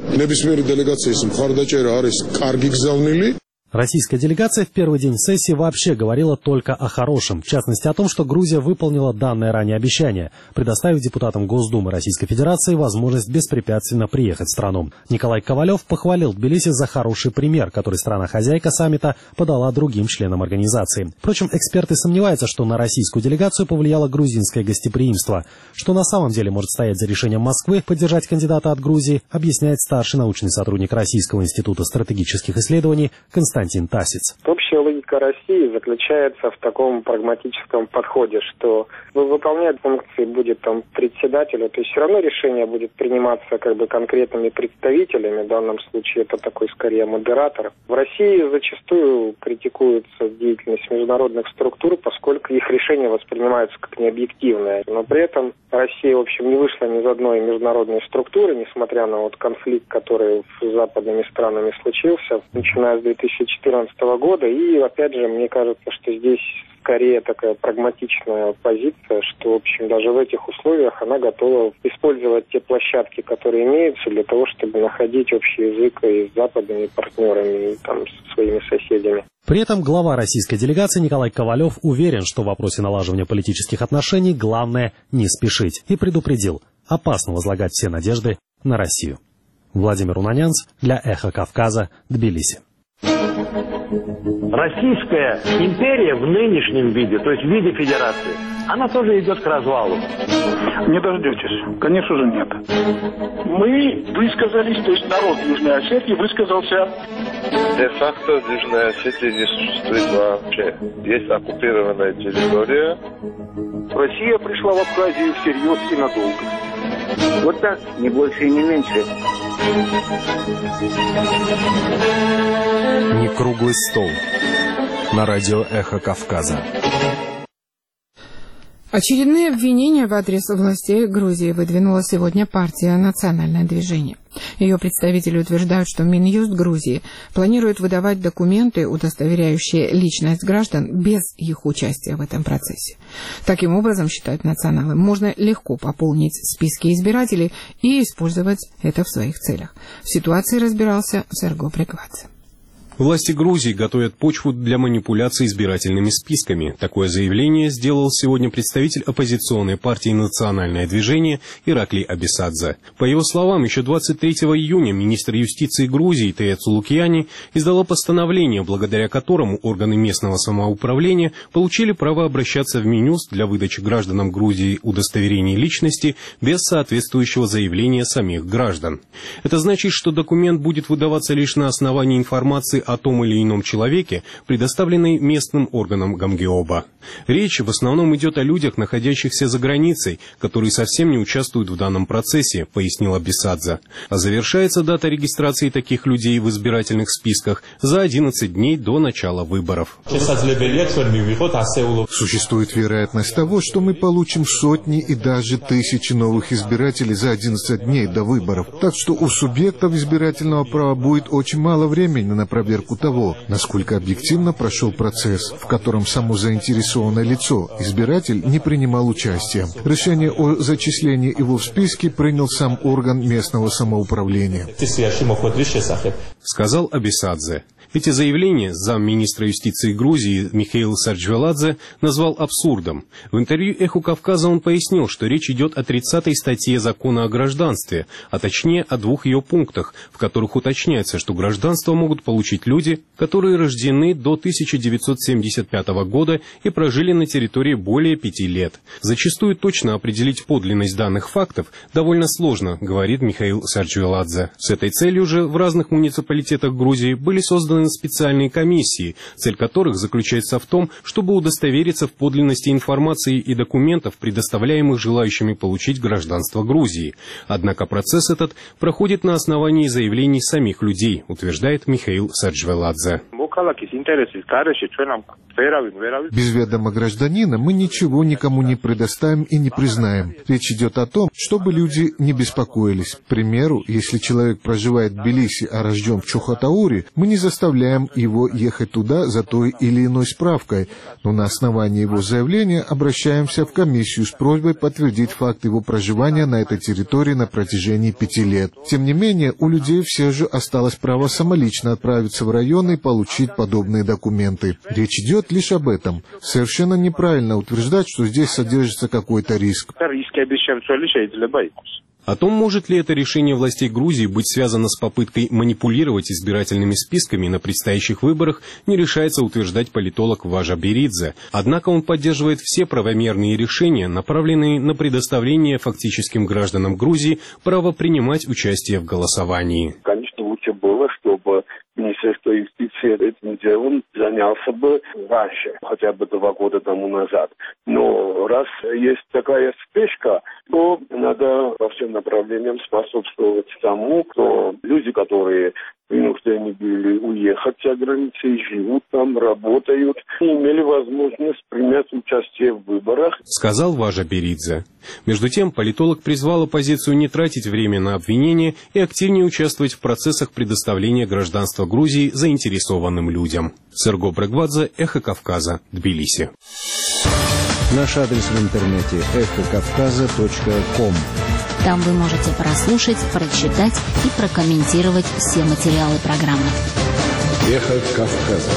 Российская делегация в первый день сессии вообще говорила только о хорошем, в частности о том, что Грузия выполнила данное ранее обещание, предоставив депутатам Госдумы Российской Федерации возможность беспрепятственно приехать в страну. Николай Ковалев похвалил Тбилиси за хороший пример, который страна-хозяйка саммита подала другим членам организации. Впрочем, эксперты сомневаются, что на российскую делегацию повлияло грузинское гостеприимство. Что на самом деле может стоять за решением Москвы поддержать кандидата от Грузии, объясняет старший научный сотрудник Российского института стратегических исследований Константин Тасец. Общая логика России заключается в таком прагматическом подходе, что выполнять функции будет там председателя, то есть все равно решение будет приниматься как бы конкретными представителями, в данном случае это такой скорее модератор. В России зачастую критикуется деятельность международных структур, поскольку их решения воспринимаются как необъективные, но при этом Россия, в общем, не вышла ни из одной международной структуры, несмотря на вот конфликт, который с западными странами случился, начиная с 2014 года. И, опять же, мне кажется, что здесь скорее такая прагматичная позиция, что, в общем, даже в этих условиях она готова использовать те площадки, которые имеются, для того, чтобы находить общий язык и с западными партнерами, и там, со своими соседями. При этом глава российской делегации Николай Ковалев уверен, что в вопросе налаживания политических отношений главное не спешить, и предупредил: опасно возлагать все надежды на Россию. Владимир Унанянц для «Эхо Кавказа», Тбилиси. Российская империя в нынешнем виде, то есть в виде федерации, она тоже идет к развалу. Не дождетесь. Конечно же, нет. Мы высказались, то есть народ Южной Осетии высказался. Де-факто Южная Осетия не существует вообще. Есть оккупированная территория. Россия пришла в Абхазию всерьез и надолго. Вот так, не больше и не меньше. Не круглый стол. На радио «Эхо Кавказа». Очередные обвинения в адрес властей Грузии выдвинула сегодня партия «Национальное движение». Ее представители утверждают, что Минюст Грузии планирует выдавать документы, удостоверяющие личность граждан, без их участия в этом процессе. Таким образом, считают националы, можно легко пополнить списки избирателей и использовать это в своих целях. В ситуации разбирался Серго Преквадзе. Власти Грузии готовят почву для манипуляций избирательными списками. Такое заявление сделал сегодня представитель оппозиционной партии «Национальное движение» Ираклий Абисадзе. По его словам, еще 23 июня министр юстиции Грузии Тея Цулукьяни издала постановление, благодаря которому органы местного самоуправления получили право обращаться в Минюст для выдачи гражданам Грузии удостоверений личности без соответствующего заявления самих граждан. Это значит, что документ будет выдаваться лишь на основании информации о том или ином человеке, предоставленной местным органам Гамгеоба. Речь в основном идет о людях, находящихся за границей, которые совсем не участвуют в данном процессе, пояснил Абисадзе. А завершается дата регистрации таких людей в избирательных списках за 11 дней до начала выборов. Существует вероятность того, что мы получим сотни и даже тысячи новых избирателей за 11 дней до выборов. Так что у субъектов избирательного права будет очень мало времени на проверку того, насколько объективно прошел процесс, в котором само заинтересованное лицо, избиратель, не принимал участия. Решение о зачислении его в списке принял сам орган местного самоуправления. Сказал Абисадзе. Эти заявления замминистра юстиции Грузии Михаил Сарджвеладзе назвал абсурдом. В интервью «Эху Кавказа» он пояснил, что речь идет о 30-й статье закона о гражданстве, а точнее о 2 ее пунктах, в которых уточняется, что гражданство могут получить люди, которые рождены до 1975 года и прожили на территории более 5 лет. Зачастую точно определить подлинность данных фактов довольно сложно, говорит Михаил Сарджвеладзе. С этой целью же в разных муниципалитетах Грузии были созданы специальные комиссии, цель которых заключается в том, чтобы удостовериться в подлинности информации и документов, предоставляемых желающими получить гражданство Грузии. Однако процесс этот проходит на основании заявлений самих людей, утверждает Михаил Сарджвеладзе. Без ведома гражданина мы ничего никому не предоставим и не признаем. Речь идет о том, чтобы люди не беспокоились. К примеру, если человек проживает в Тбилиси, а рожден в Чухотауре, мы не заставляем его ехать туда за той или иной справкой, но на основании его заявления обращаемся в комиссию с просьбой подтвердить факт его проживания на этой территории на протяжении 5 лет. Тем не менее, у людей все же осталось право самолично отправиться в район и получить подобные документы. Речь идет лишь об этом. Совершенно неправильно утверждать, что здесь содержится какой-то риск. О том, может ли это решение властей Грузии быть связано с попыткой манипулировать избирательными списками на предстоящих выборах, не решается утверждать политолог Важа Беридзе. Однако он поддерживает все правомерные решения, направленные на предоставление фактическим гражданам Грузии права принимать участие в голосовании. Конечно, лучше было, чтобы Министерство юстиции этим делом занялся бы раньше, хотя бы 2 года тому назад. Но раз есть такая спешка, то надо по всем направлениям способствовать тому, что люди, которые вынуждены были уехать за границу и живут там, работают, не имели возможность принять участие в выборах. Сказал Важа Беридзе. Между тем, политолог призвал оппозицию не тратить время на обвинения и активнее участвовать в процессах предоставления гражданства руководства Грузии заинтересованным людям. Серго Брегвадзе, Эхо Кавказа, Тбилиси. Наш адрес в интернете эхокавказа.ком. Там вы можете прослушать, прочитать и прокомментировать все материалы программы. Эхо Кавказа.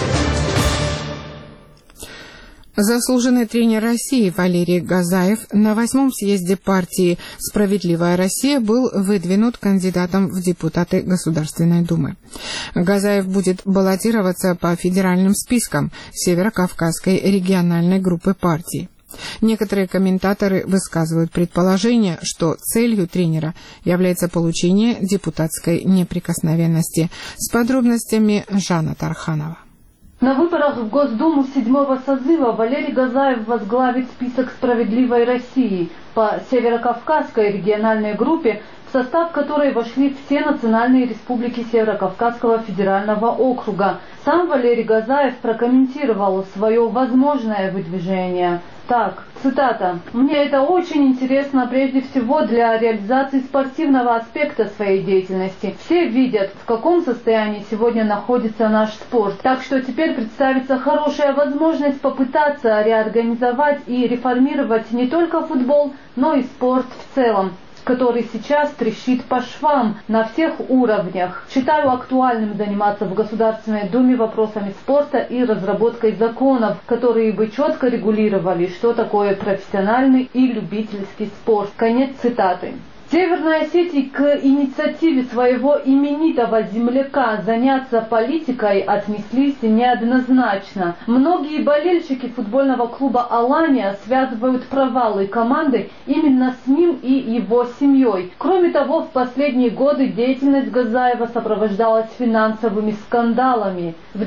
Заслуженный тренер России Валерий Газаев на 8-м съезде партии «Справедливая Россия» был выдвинут кандидатом в депутаты Государственной Думы. Газаев будет баллотироваться по федеральным спискам Северо-Кавказской региональной группы партии. Некоторые комментаторы высказывают предположение, что целью тренера является получение депутатской неприкосновенности. С подробностями Жанна Тарханова. На выборах в Госдуму 7-го созыва Валерий Газаев возглавит список «Справедливой России» по Северо-Кавказской региональной группе, в состав которой вошли все национальные республики Северо-Кавказского федерального округа. Сам Валерий Газаев прокомментировал свое возможное выдвижение так, цитата: «Мне это очень интересно прежде всего для реализации спортивного аспекта своей деятельности. Все видят, в каком состоянии сегодня находится наш спорт. Так что теперь представится хорошая возможность попытаться реорганизовать и реформировать не только футбол, но и спорт в целом, который сейчас трещит по швам на всех уровнях. Считаю актуальным заниматься в Государственной Думе вопросами спорта и разработкой законов, которые бы четко регулировали, что такое профессиональный и любительский спорт». Конец цитаты. Северной Осетии к инициативе своего именитого земляка заняться политикой отнеслись неоднозначно. Многие болельщики футбольного клуба «Алания» связывают провалы команды именно с ним и его семьей. Кроме того, в последние годы деятельность Газаева сопровождалась финансовыми скандалами. В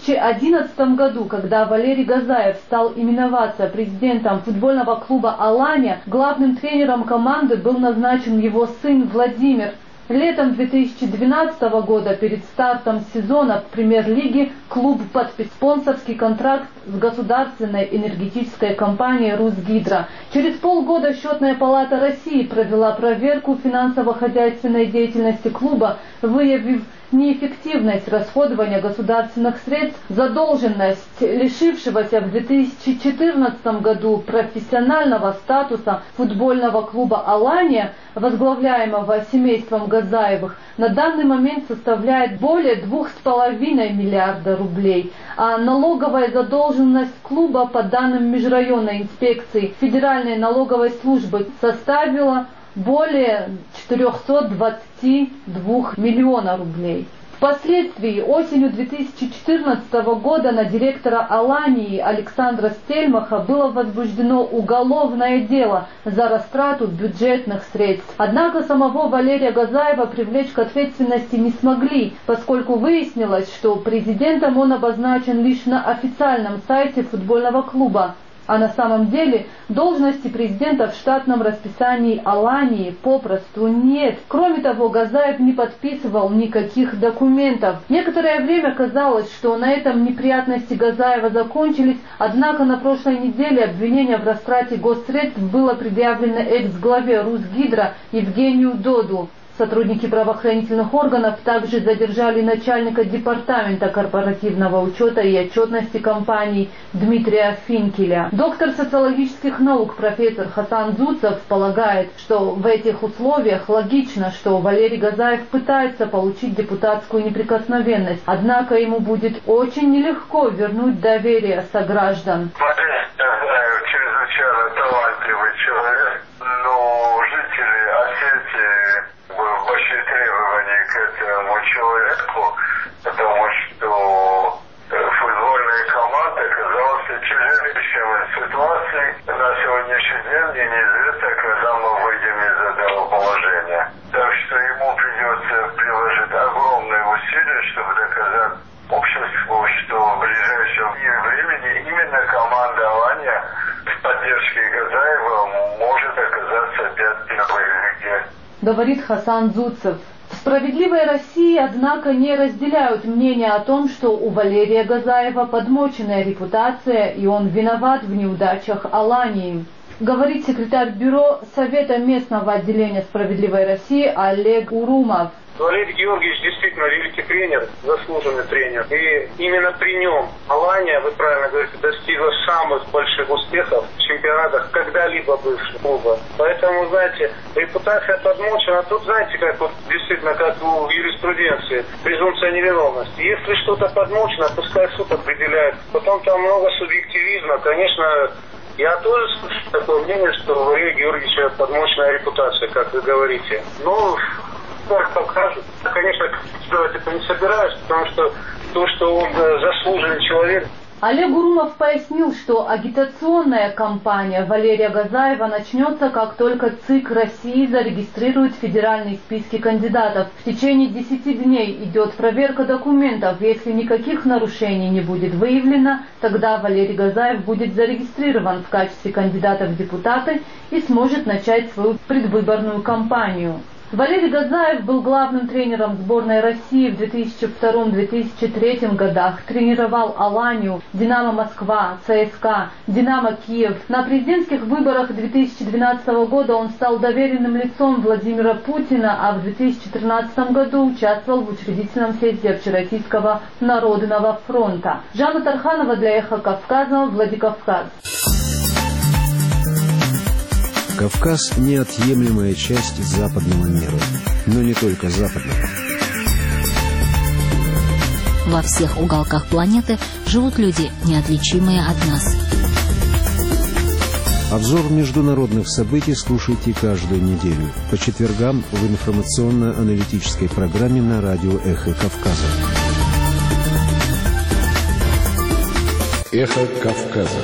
2011 году, когда Валерий Газаев стал именоваться президентом футбольного клуба «Алания», главным тренером команды был назначен его сын Владимир. Летом 2012 года перед стартом сезона в премьер-лиге клуб подписал спонсорский контракт с государственной энергетической компанией «Русгидро». Через полгода Счетная палата России провела проверку финансово-хозяйственной деятельности клуба, выявив неэффективность расходования государственных средств, задолженность лишившегося в 2014 году профессионального статуса футбольного клуба «Алания», возглавляемого семейством Газаевых, на данный момент составляет более 2,5 миллиарда рублей, а налоговая задолженность клуба по данным межрайонной инспекции Федеральной налоговой службы составила более 422 миллиона рублей. Впоследствии осенью 2014 года на директора «Алании» Александра Стельмаха было возбуждено уголовное дело за растрату бюджетных средств. Однако самого Валерия Газаева привлечь к ответственности не смогли, поскольку выяснилось, что президентом он обозначен лишь на официальном сайте футбольного клуба. А на самом деле должности президента в штатном расписании «Алании» попросту нет. Кроме того, Газаев не подписывал никаких документов. Некоторое время казалось, что на этом неприятности Газаева закончились, однако на прошлой неделе обвинение в растрате госсредств было предъявлено экс-главе «Русгидро» Евгению Доду. Сотрудники правоохранительных органов также задержали начальника департамента корпоративного учета и отчетности компании Дмитрия Финкеля. Доктор социологических наук профессор Хасан Зуцев полагает, что в этих условиях логично, что Валерий Газаев пытается получить депутатскую неприкосновенность, однако ему будет очень нелегко вернуть доверие сограждан. Валерий Газаев чрезвычайно талантливый человек, но жители Осетии большие требования к этому человеку, потому что футбольная команда оказалась в тяжелейшей ситуации. На сегодняшний день мне неизвестно, когда мы выйдем из этого положения. Так что ему придется приложить огромные усилия, чтобы доказать обществу, что в ближайшем времени именно команда «Алания» с поддержкой Газаева может оказаться опять в первой лиге. Говорит Хасан Зуцев. В «Справедливой России», однако, не разделяют мнение о том, что у Валерия Газаева подмоченная репутация и он виноват в неудачах Алании. Говорит секретарь бюро Совета местного отделения «Справедливой России» Олег Урумов. Валерий Георгиевич действительно великий тренер, заслуженный тренер. И именно при нем Алания, вы правильно говорите, достигла самых больших успехов в чемпионатах когда-либо бывших клуба. Поэтому, знаете, репутация подмочена. Тут, знаете, как вот действительно, как у юриспруденции, презумпция невиновности. Если что-то подмочено, пускай суд определяет. Потом там много субъективизма. Конечно, я тоже слышу такое мнение, что у Валерия Георгиевича подмоченная репутация, как вы говорите. Ну, как покажут. Конечно, делать это не собираюсь, потому что то, что он заслуженный человек. Олег Урумов пояснил, что агитационная кампания Валерия Газаева начнется, как только ЦИК России зарегистрирует федеральные списки кандидатов. В течение 10 дней идет проверка документов. Если никаких нарушений не будет выявлено, тогда Валерий Газаев будет зарегистрирован в качестве кандидата в депутаты и сможет начать свою предвыборную кампанию. Валерий Газаев был главным тренером сборной России в 2002-2003 годах. Тренировал Аланию, Динамо Москва, ЦСКА, Динамо Киев. На президентских выборах 2012 года он стал доверенным лицом Владимира Путина, а в 2013 году участвовал в учредительном съезде Общероссийского народного фронта. Жанна Тарханова для Эхо Кавказа, Владикавказ. Кавказ – неотъемлемая часть западного мира, но не только западного. Во всех уголках планеты живут люди, неотличимые от нас. Обзор международных событий слушайте каждую неделю по четвергам в информационно-аналитической программе на радио «Эхо Кавказа». «Эхо Кавказа».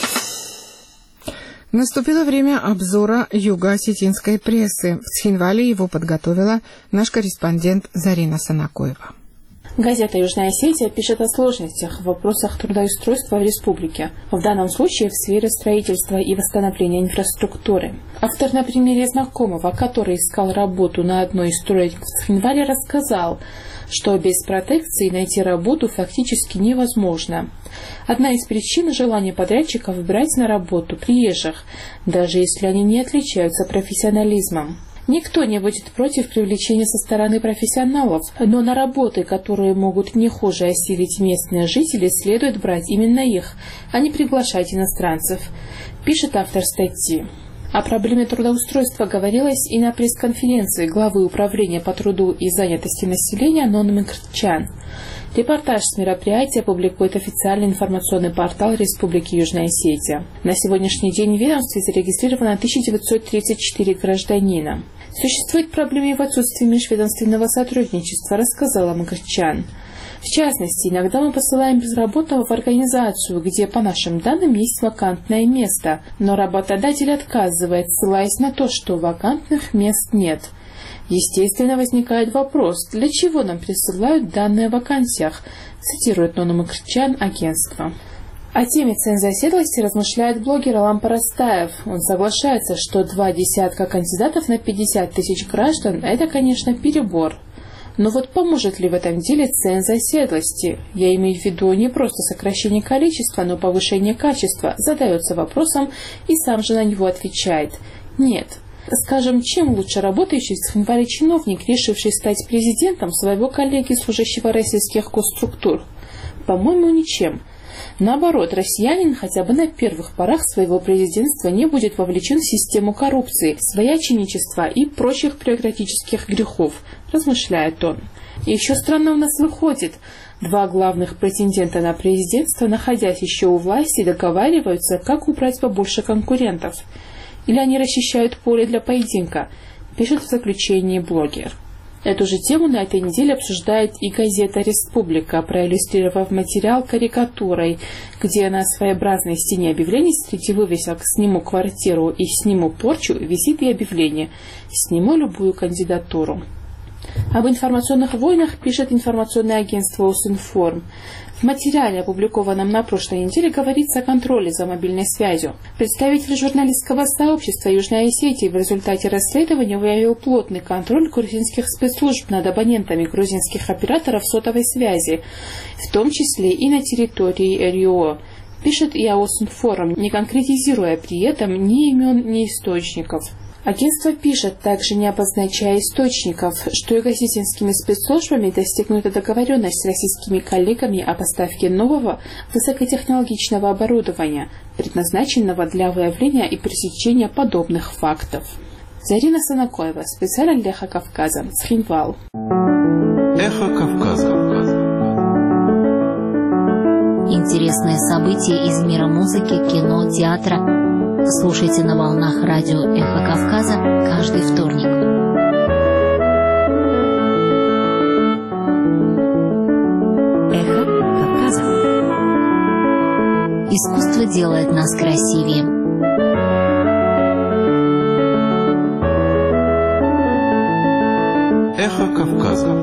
Наступило время обзора юго-осетинской прессы. В Цхинвале его подготовила наш корреспондент Зарина Санакоева. Газета «Южная Осетия» пишет о сложностях в вопросах трудоустройства в республике, в данном случае в сфере строительства и восстановления инфраструктуры. Автор на примере знакомого, который искал работу на одной из строек в Цхинвале, рассказал, что без протекции найти работу фактически невозможно. Одна из причин – желание подрядчиков брать на работу приезжих, даже если они не отличаются профессионализмом. Никто не будет против привлечения со стороны профессионалов, но на работы, которые могут не хуже осилить местные жители, следует брать именно их, а не приглашать иностранцев, пишет автор статьи. О проблеме трудоустройства говорилось и на пресс-конференции главы Управления по труду и занятости населения Нонны Микртчян. Репортаж с мероприятия публикует официальный информационный портал Республики Южная Осетия. На сегодняшний день в ведомстве зарегистрировано 1934 гражданина. Существует проблема и в отсутствии межведомственного сотрудничества, рассказала Микртчян. В частности, иногда мы посылаем безработного в организацию, где, по нашим данным, есть вакантное место, но работодатель отказывает, ссылаясь на то, что вакантных мест нет. Естественно, возникает вопрос, для чего нам присылают данные о вакансиях, цитирует Нонна Микртчян агентство. О теме цензоседлости размышляет блогер Алам Парастаев. Он соглашается, что 20 кандидатов на 50 тысяч граждан – это, конечно, перебор. Но вот поможет ли в этом деле ценз оседлости? Я имею в виду не просто сокращение количества, но повышение качества. Задается вопросом и сам же на него отвечает. Нет. Скажем, чем лучше работающий в Цхинвале чиновник, решивший стать президентом своего коллеги, служащего российских госструктур? По-моему, ничем. Наоборот, россиянин хотя бы на первых порах своего президентства не будет вовлечен в систему коррупции, свояченичества и прочих бюрократических грехов, размышляет он. И еще странно у нас выходит. 2 главных претендента на президентство, находясь еще у власти, договариваются, как убрать побольше конкурентов. Или они расчищают поле для поединка, пишет в заключении блогер. Эту же тему на этой неделе обсуждает и газета «Республика», проиллюстрировав материал карикатурой, где на своеобразной стене объявлений среди вывесок «Сниму квартиру» и «Сниму порчу» висит и объявление «Сниму любую кандидатуру». Об информационных войнах пишет информационное агентство «Осинформ». В материале, опубликованном на прошлой неделе, говорится о контроле за мобильной связью. Представитель журналистского сообщества Южной Осетии в результате расследования выявил плотный контроль грузинских спецслужб над абонентами грузинских операторов сотовой связи, в том числе и на территории РИО, пишет и Осинформ, не конкретизируя при этом ни имен, ни источников. Агентство пишет, также не обозначая источников, что юго-осетинскими спецслужбами достигнута договоренность с российскими коллегами о поставке нового высокотехнологичного оборудования, предназначенного для выявления и пресечения подобных фактов. Зарина Санакоева, специально для «Эхо Кавказа», Схинвал. «Эхо Кавказа». Интересные события из мира музыки, кино, театра слушайте на волнах радио «Эхо Кавказа» каждый вторник. «Эхо Кавказа». Искусство делает нас красивее. «Эхо Кавказа».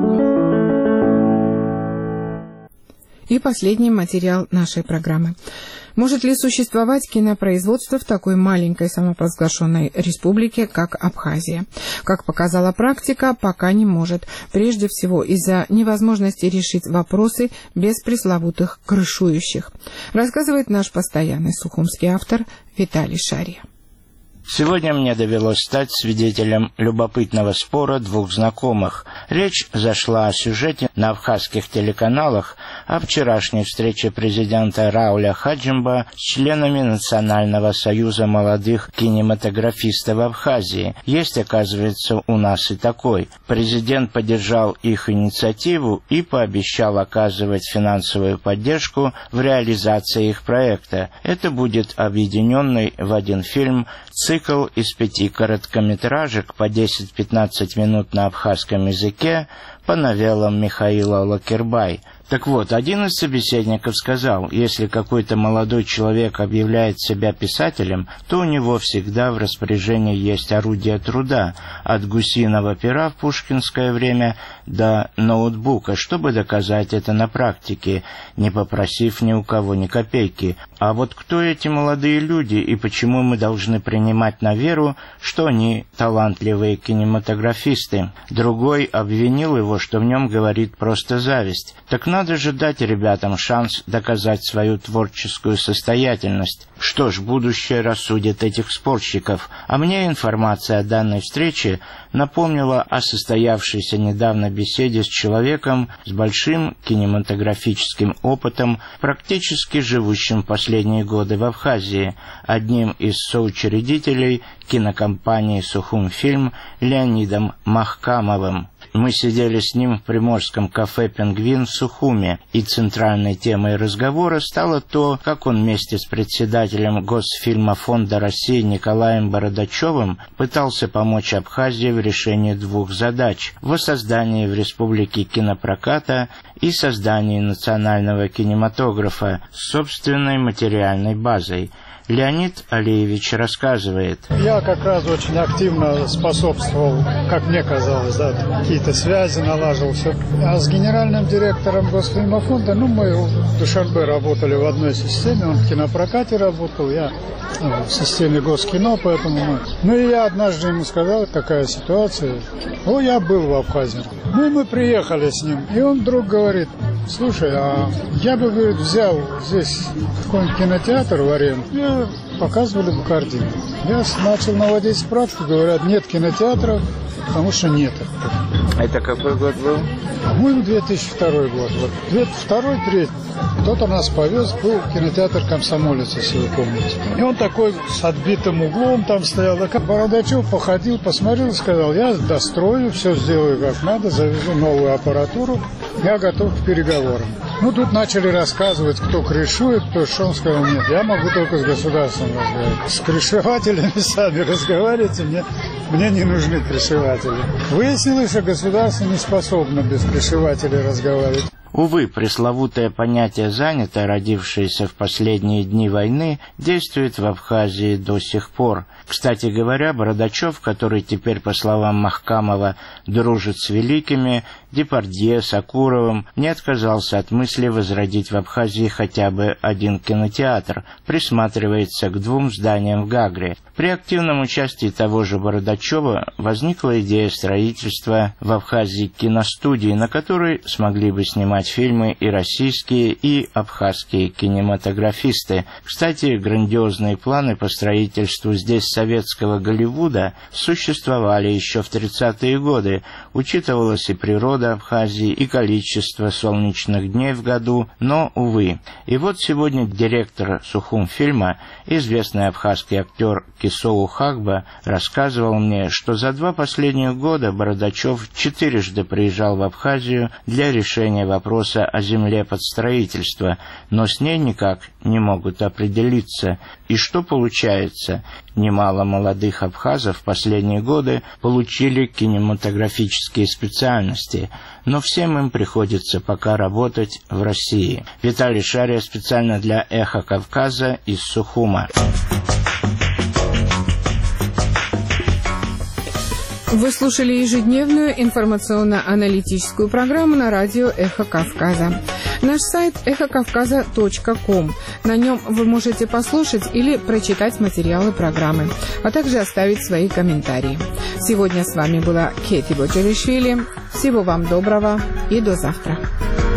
И последний материал нашей программы. Может ли существовать кинопроизводство в такой маленькой самопровозглашенной республике, как Абхазия? Как показала практика, пока не может. Прежде всего из-за невозможности решить вопросы без пресловутых крышующих. Рассказывает наш постоянный сухумский автор Виталий Шария. Сегодня мне довелось стать свидетелем любопытного спора двух знакомых. Речь зашла о сюжете на абхазских телеканалах о вчерашней встрече президента Рауля Хаджимба с членами Национального союза молодых кинематографистов Абхазии. Есть, оказывается, у нас и такой. Президент поддержал их инициативу и пообещал оказывать финансовую поддержку в реализации их проекта. Это будет объединенный в один фильм цикл из 5 короткометражек по 10-15 минут на абхазском языке по новеллам Михаила Лакербай. Так вот, один из собеседников сказал, если какой-то молодой человек объявляет себя писателем, то у него всегда в распоряжении есть орудие труда, от гусиного пера в пушкинское время до ноутбука, чтобы доказать это на практике, не попросив ни у кого ни копейки. А вот кто эти молодые люди и почему мы должны принимать на веру, что они талантливые кинематографисты? Другой обвинил его, что в нем говорит просто зависть. Так надо же дать ребятам шанс доказать свою творческую состоятельность. Что ж, будущее рассудит этих спорщиков. А мне информация о данной встрече напомнила о состоявшейся недавно беседе с человеком с большим кинематографическим опытом, практически живущим последние годы в Абхазии, одним из соучредителей кинокомпании «Сухумфильм» Леонидом Махкамовым. Мы сидели с ним в приморском кафе «Пингвин» в Сухуме, и центральной темой разговора стало то, как он вместе с председателем Госфильмофонда России Николаем Бородачевым пытался помочь Абхазии в решении двух задач – воссоздании в республике кинопроката и создании национального кинематографа с собственной материальной базой. Леонид Алиевич рассказывает. Я как раз очень активно способствовал, как мне казалось, какие-то связи налаживал все. А с генеральным директором Госфильмофонда, мы в Душанбе работали в одной системе, он в кинопрокате работал, я в системе Госкино, поэтому мы... и я однажды ему сказал, такая ситуация. Я был в Абхазии. И мы приехали с ним, и он вдруг говорит: слушай, а я бы, говорит, взял здесь какой-нибудь кинотеатр в аренду, и показывали бы картины. Я начал наводить справку, говорят, нет кинотеатров, потому что нет. Это какой год был? По-моему, 2002 год. 2002-2003. Кто-то нас повез, был кинотеатр «Комсомолец», если вы помните. И он такой с отбитым углом там стоял. Бородачев походил, посмотрел и сказал: я дострою, все сделаю как надо, завезу новую аппаратуру, я готов к переговорам. Тут начали рассказывать, кто крышует, кто что. Он сказал: нет, я могу только с государством разговаривать. С крышевателями сами разговаривайте, мне не нужны крышеватели. Выяснилось, что государство не способно без крышевателей разговаривать. Увы, пресловутое понятие «занято», родившееся в последние дни войны, действует в Абхазии до сих пор. Кстати говоря, Бородачев, который теперь, по словам Махкамова, дружит с великими, Депардье, Сакуровым, не отказался от мысли возродить в Абхазии хотя бы один кинотеатр, присматривается к 2 зданиям в Гагре. При активном участии того же Бородачева возникла идея строительства в Абхазии киностудии, на которой смогли бы снимать фильмы и российские, и абхазские кинематографисты. Кстати, грандиозные планы по строительству здесь советского Голливуда существовали еще в 30-е годы. Учитывалась и природа Абхазии, и количество солнечных дней в году, но, увы. И вот сегодня директор Сухумфильма, известный абхазский актер Кисоу Хагба, рассказывал мне, что за 2 последних года Бородачев 4-жды приезжал в Абхазию для решения вопроса о земле под строительство, но с ней никак не могут определиться. И что получается? Немало молодых абхазов в последние годы получили кинематографические специальности, но всем им приходится пока работать в России. Виталий Шария специально для «Эхо Кавказа» из Сухума. Вы слушали ежедневную информационно-аналитическую программу на радио «Эхо Кавказа». Наш сайт эхокавказа.ком. На нем вы можете послушать или прочитать материалы программы, а также оставить свои комментарии. Сегодня с вами была Кети Боджавишвили. Всего вам доброго и до завтра.